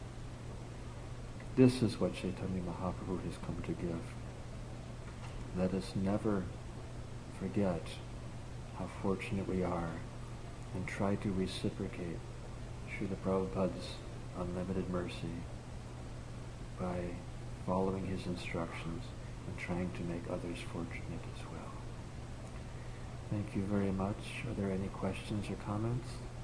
This is what Chaitanya Mahaprabhu has come to give. Let us never forget how fortunate we are and try to reciprocate Srila Prabhupada's unlimited mercy by following his instructions and trying to make others fortunate as well. Thank you very much. Are there any questions or comments?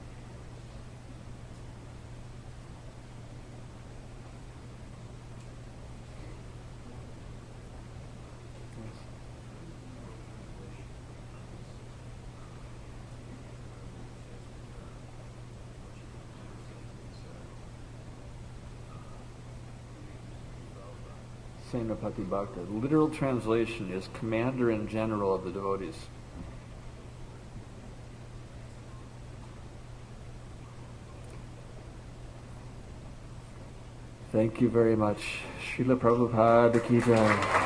Senapati Bhakta. The literal translation is Commander in General of the devotees. Thank you very much. Srila Prabhupada Ki Jai.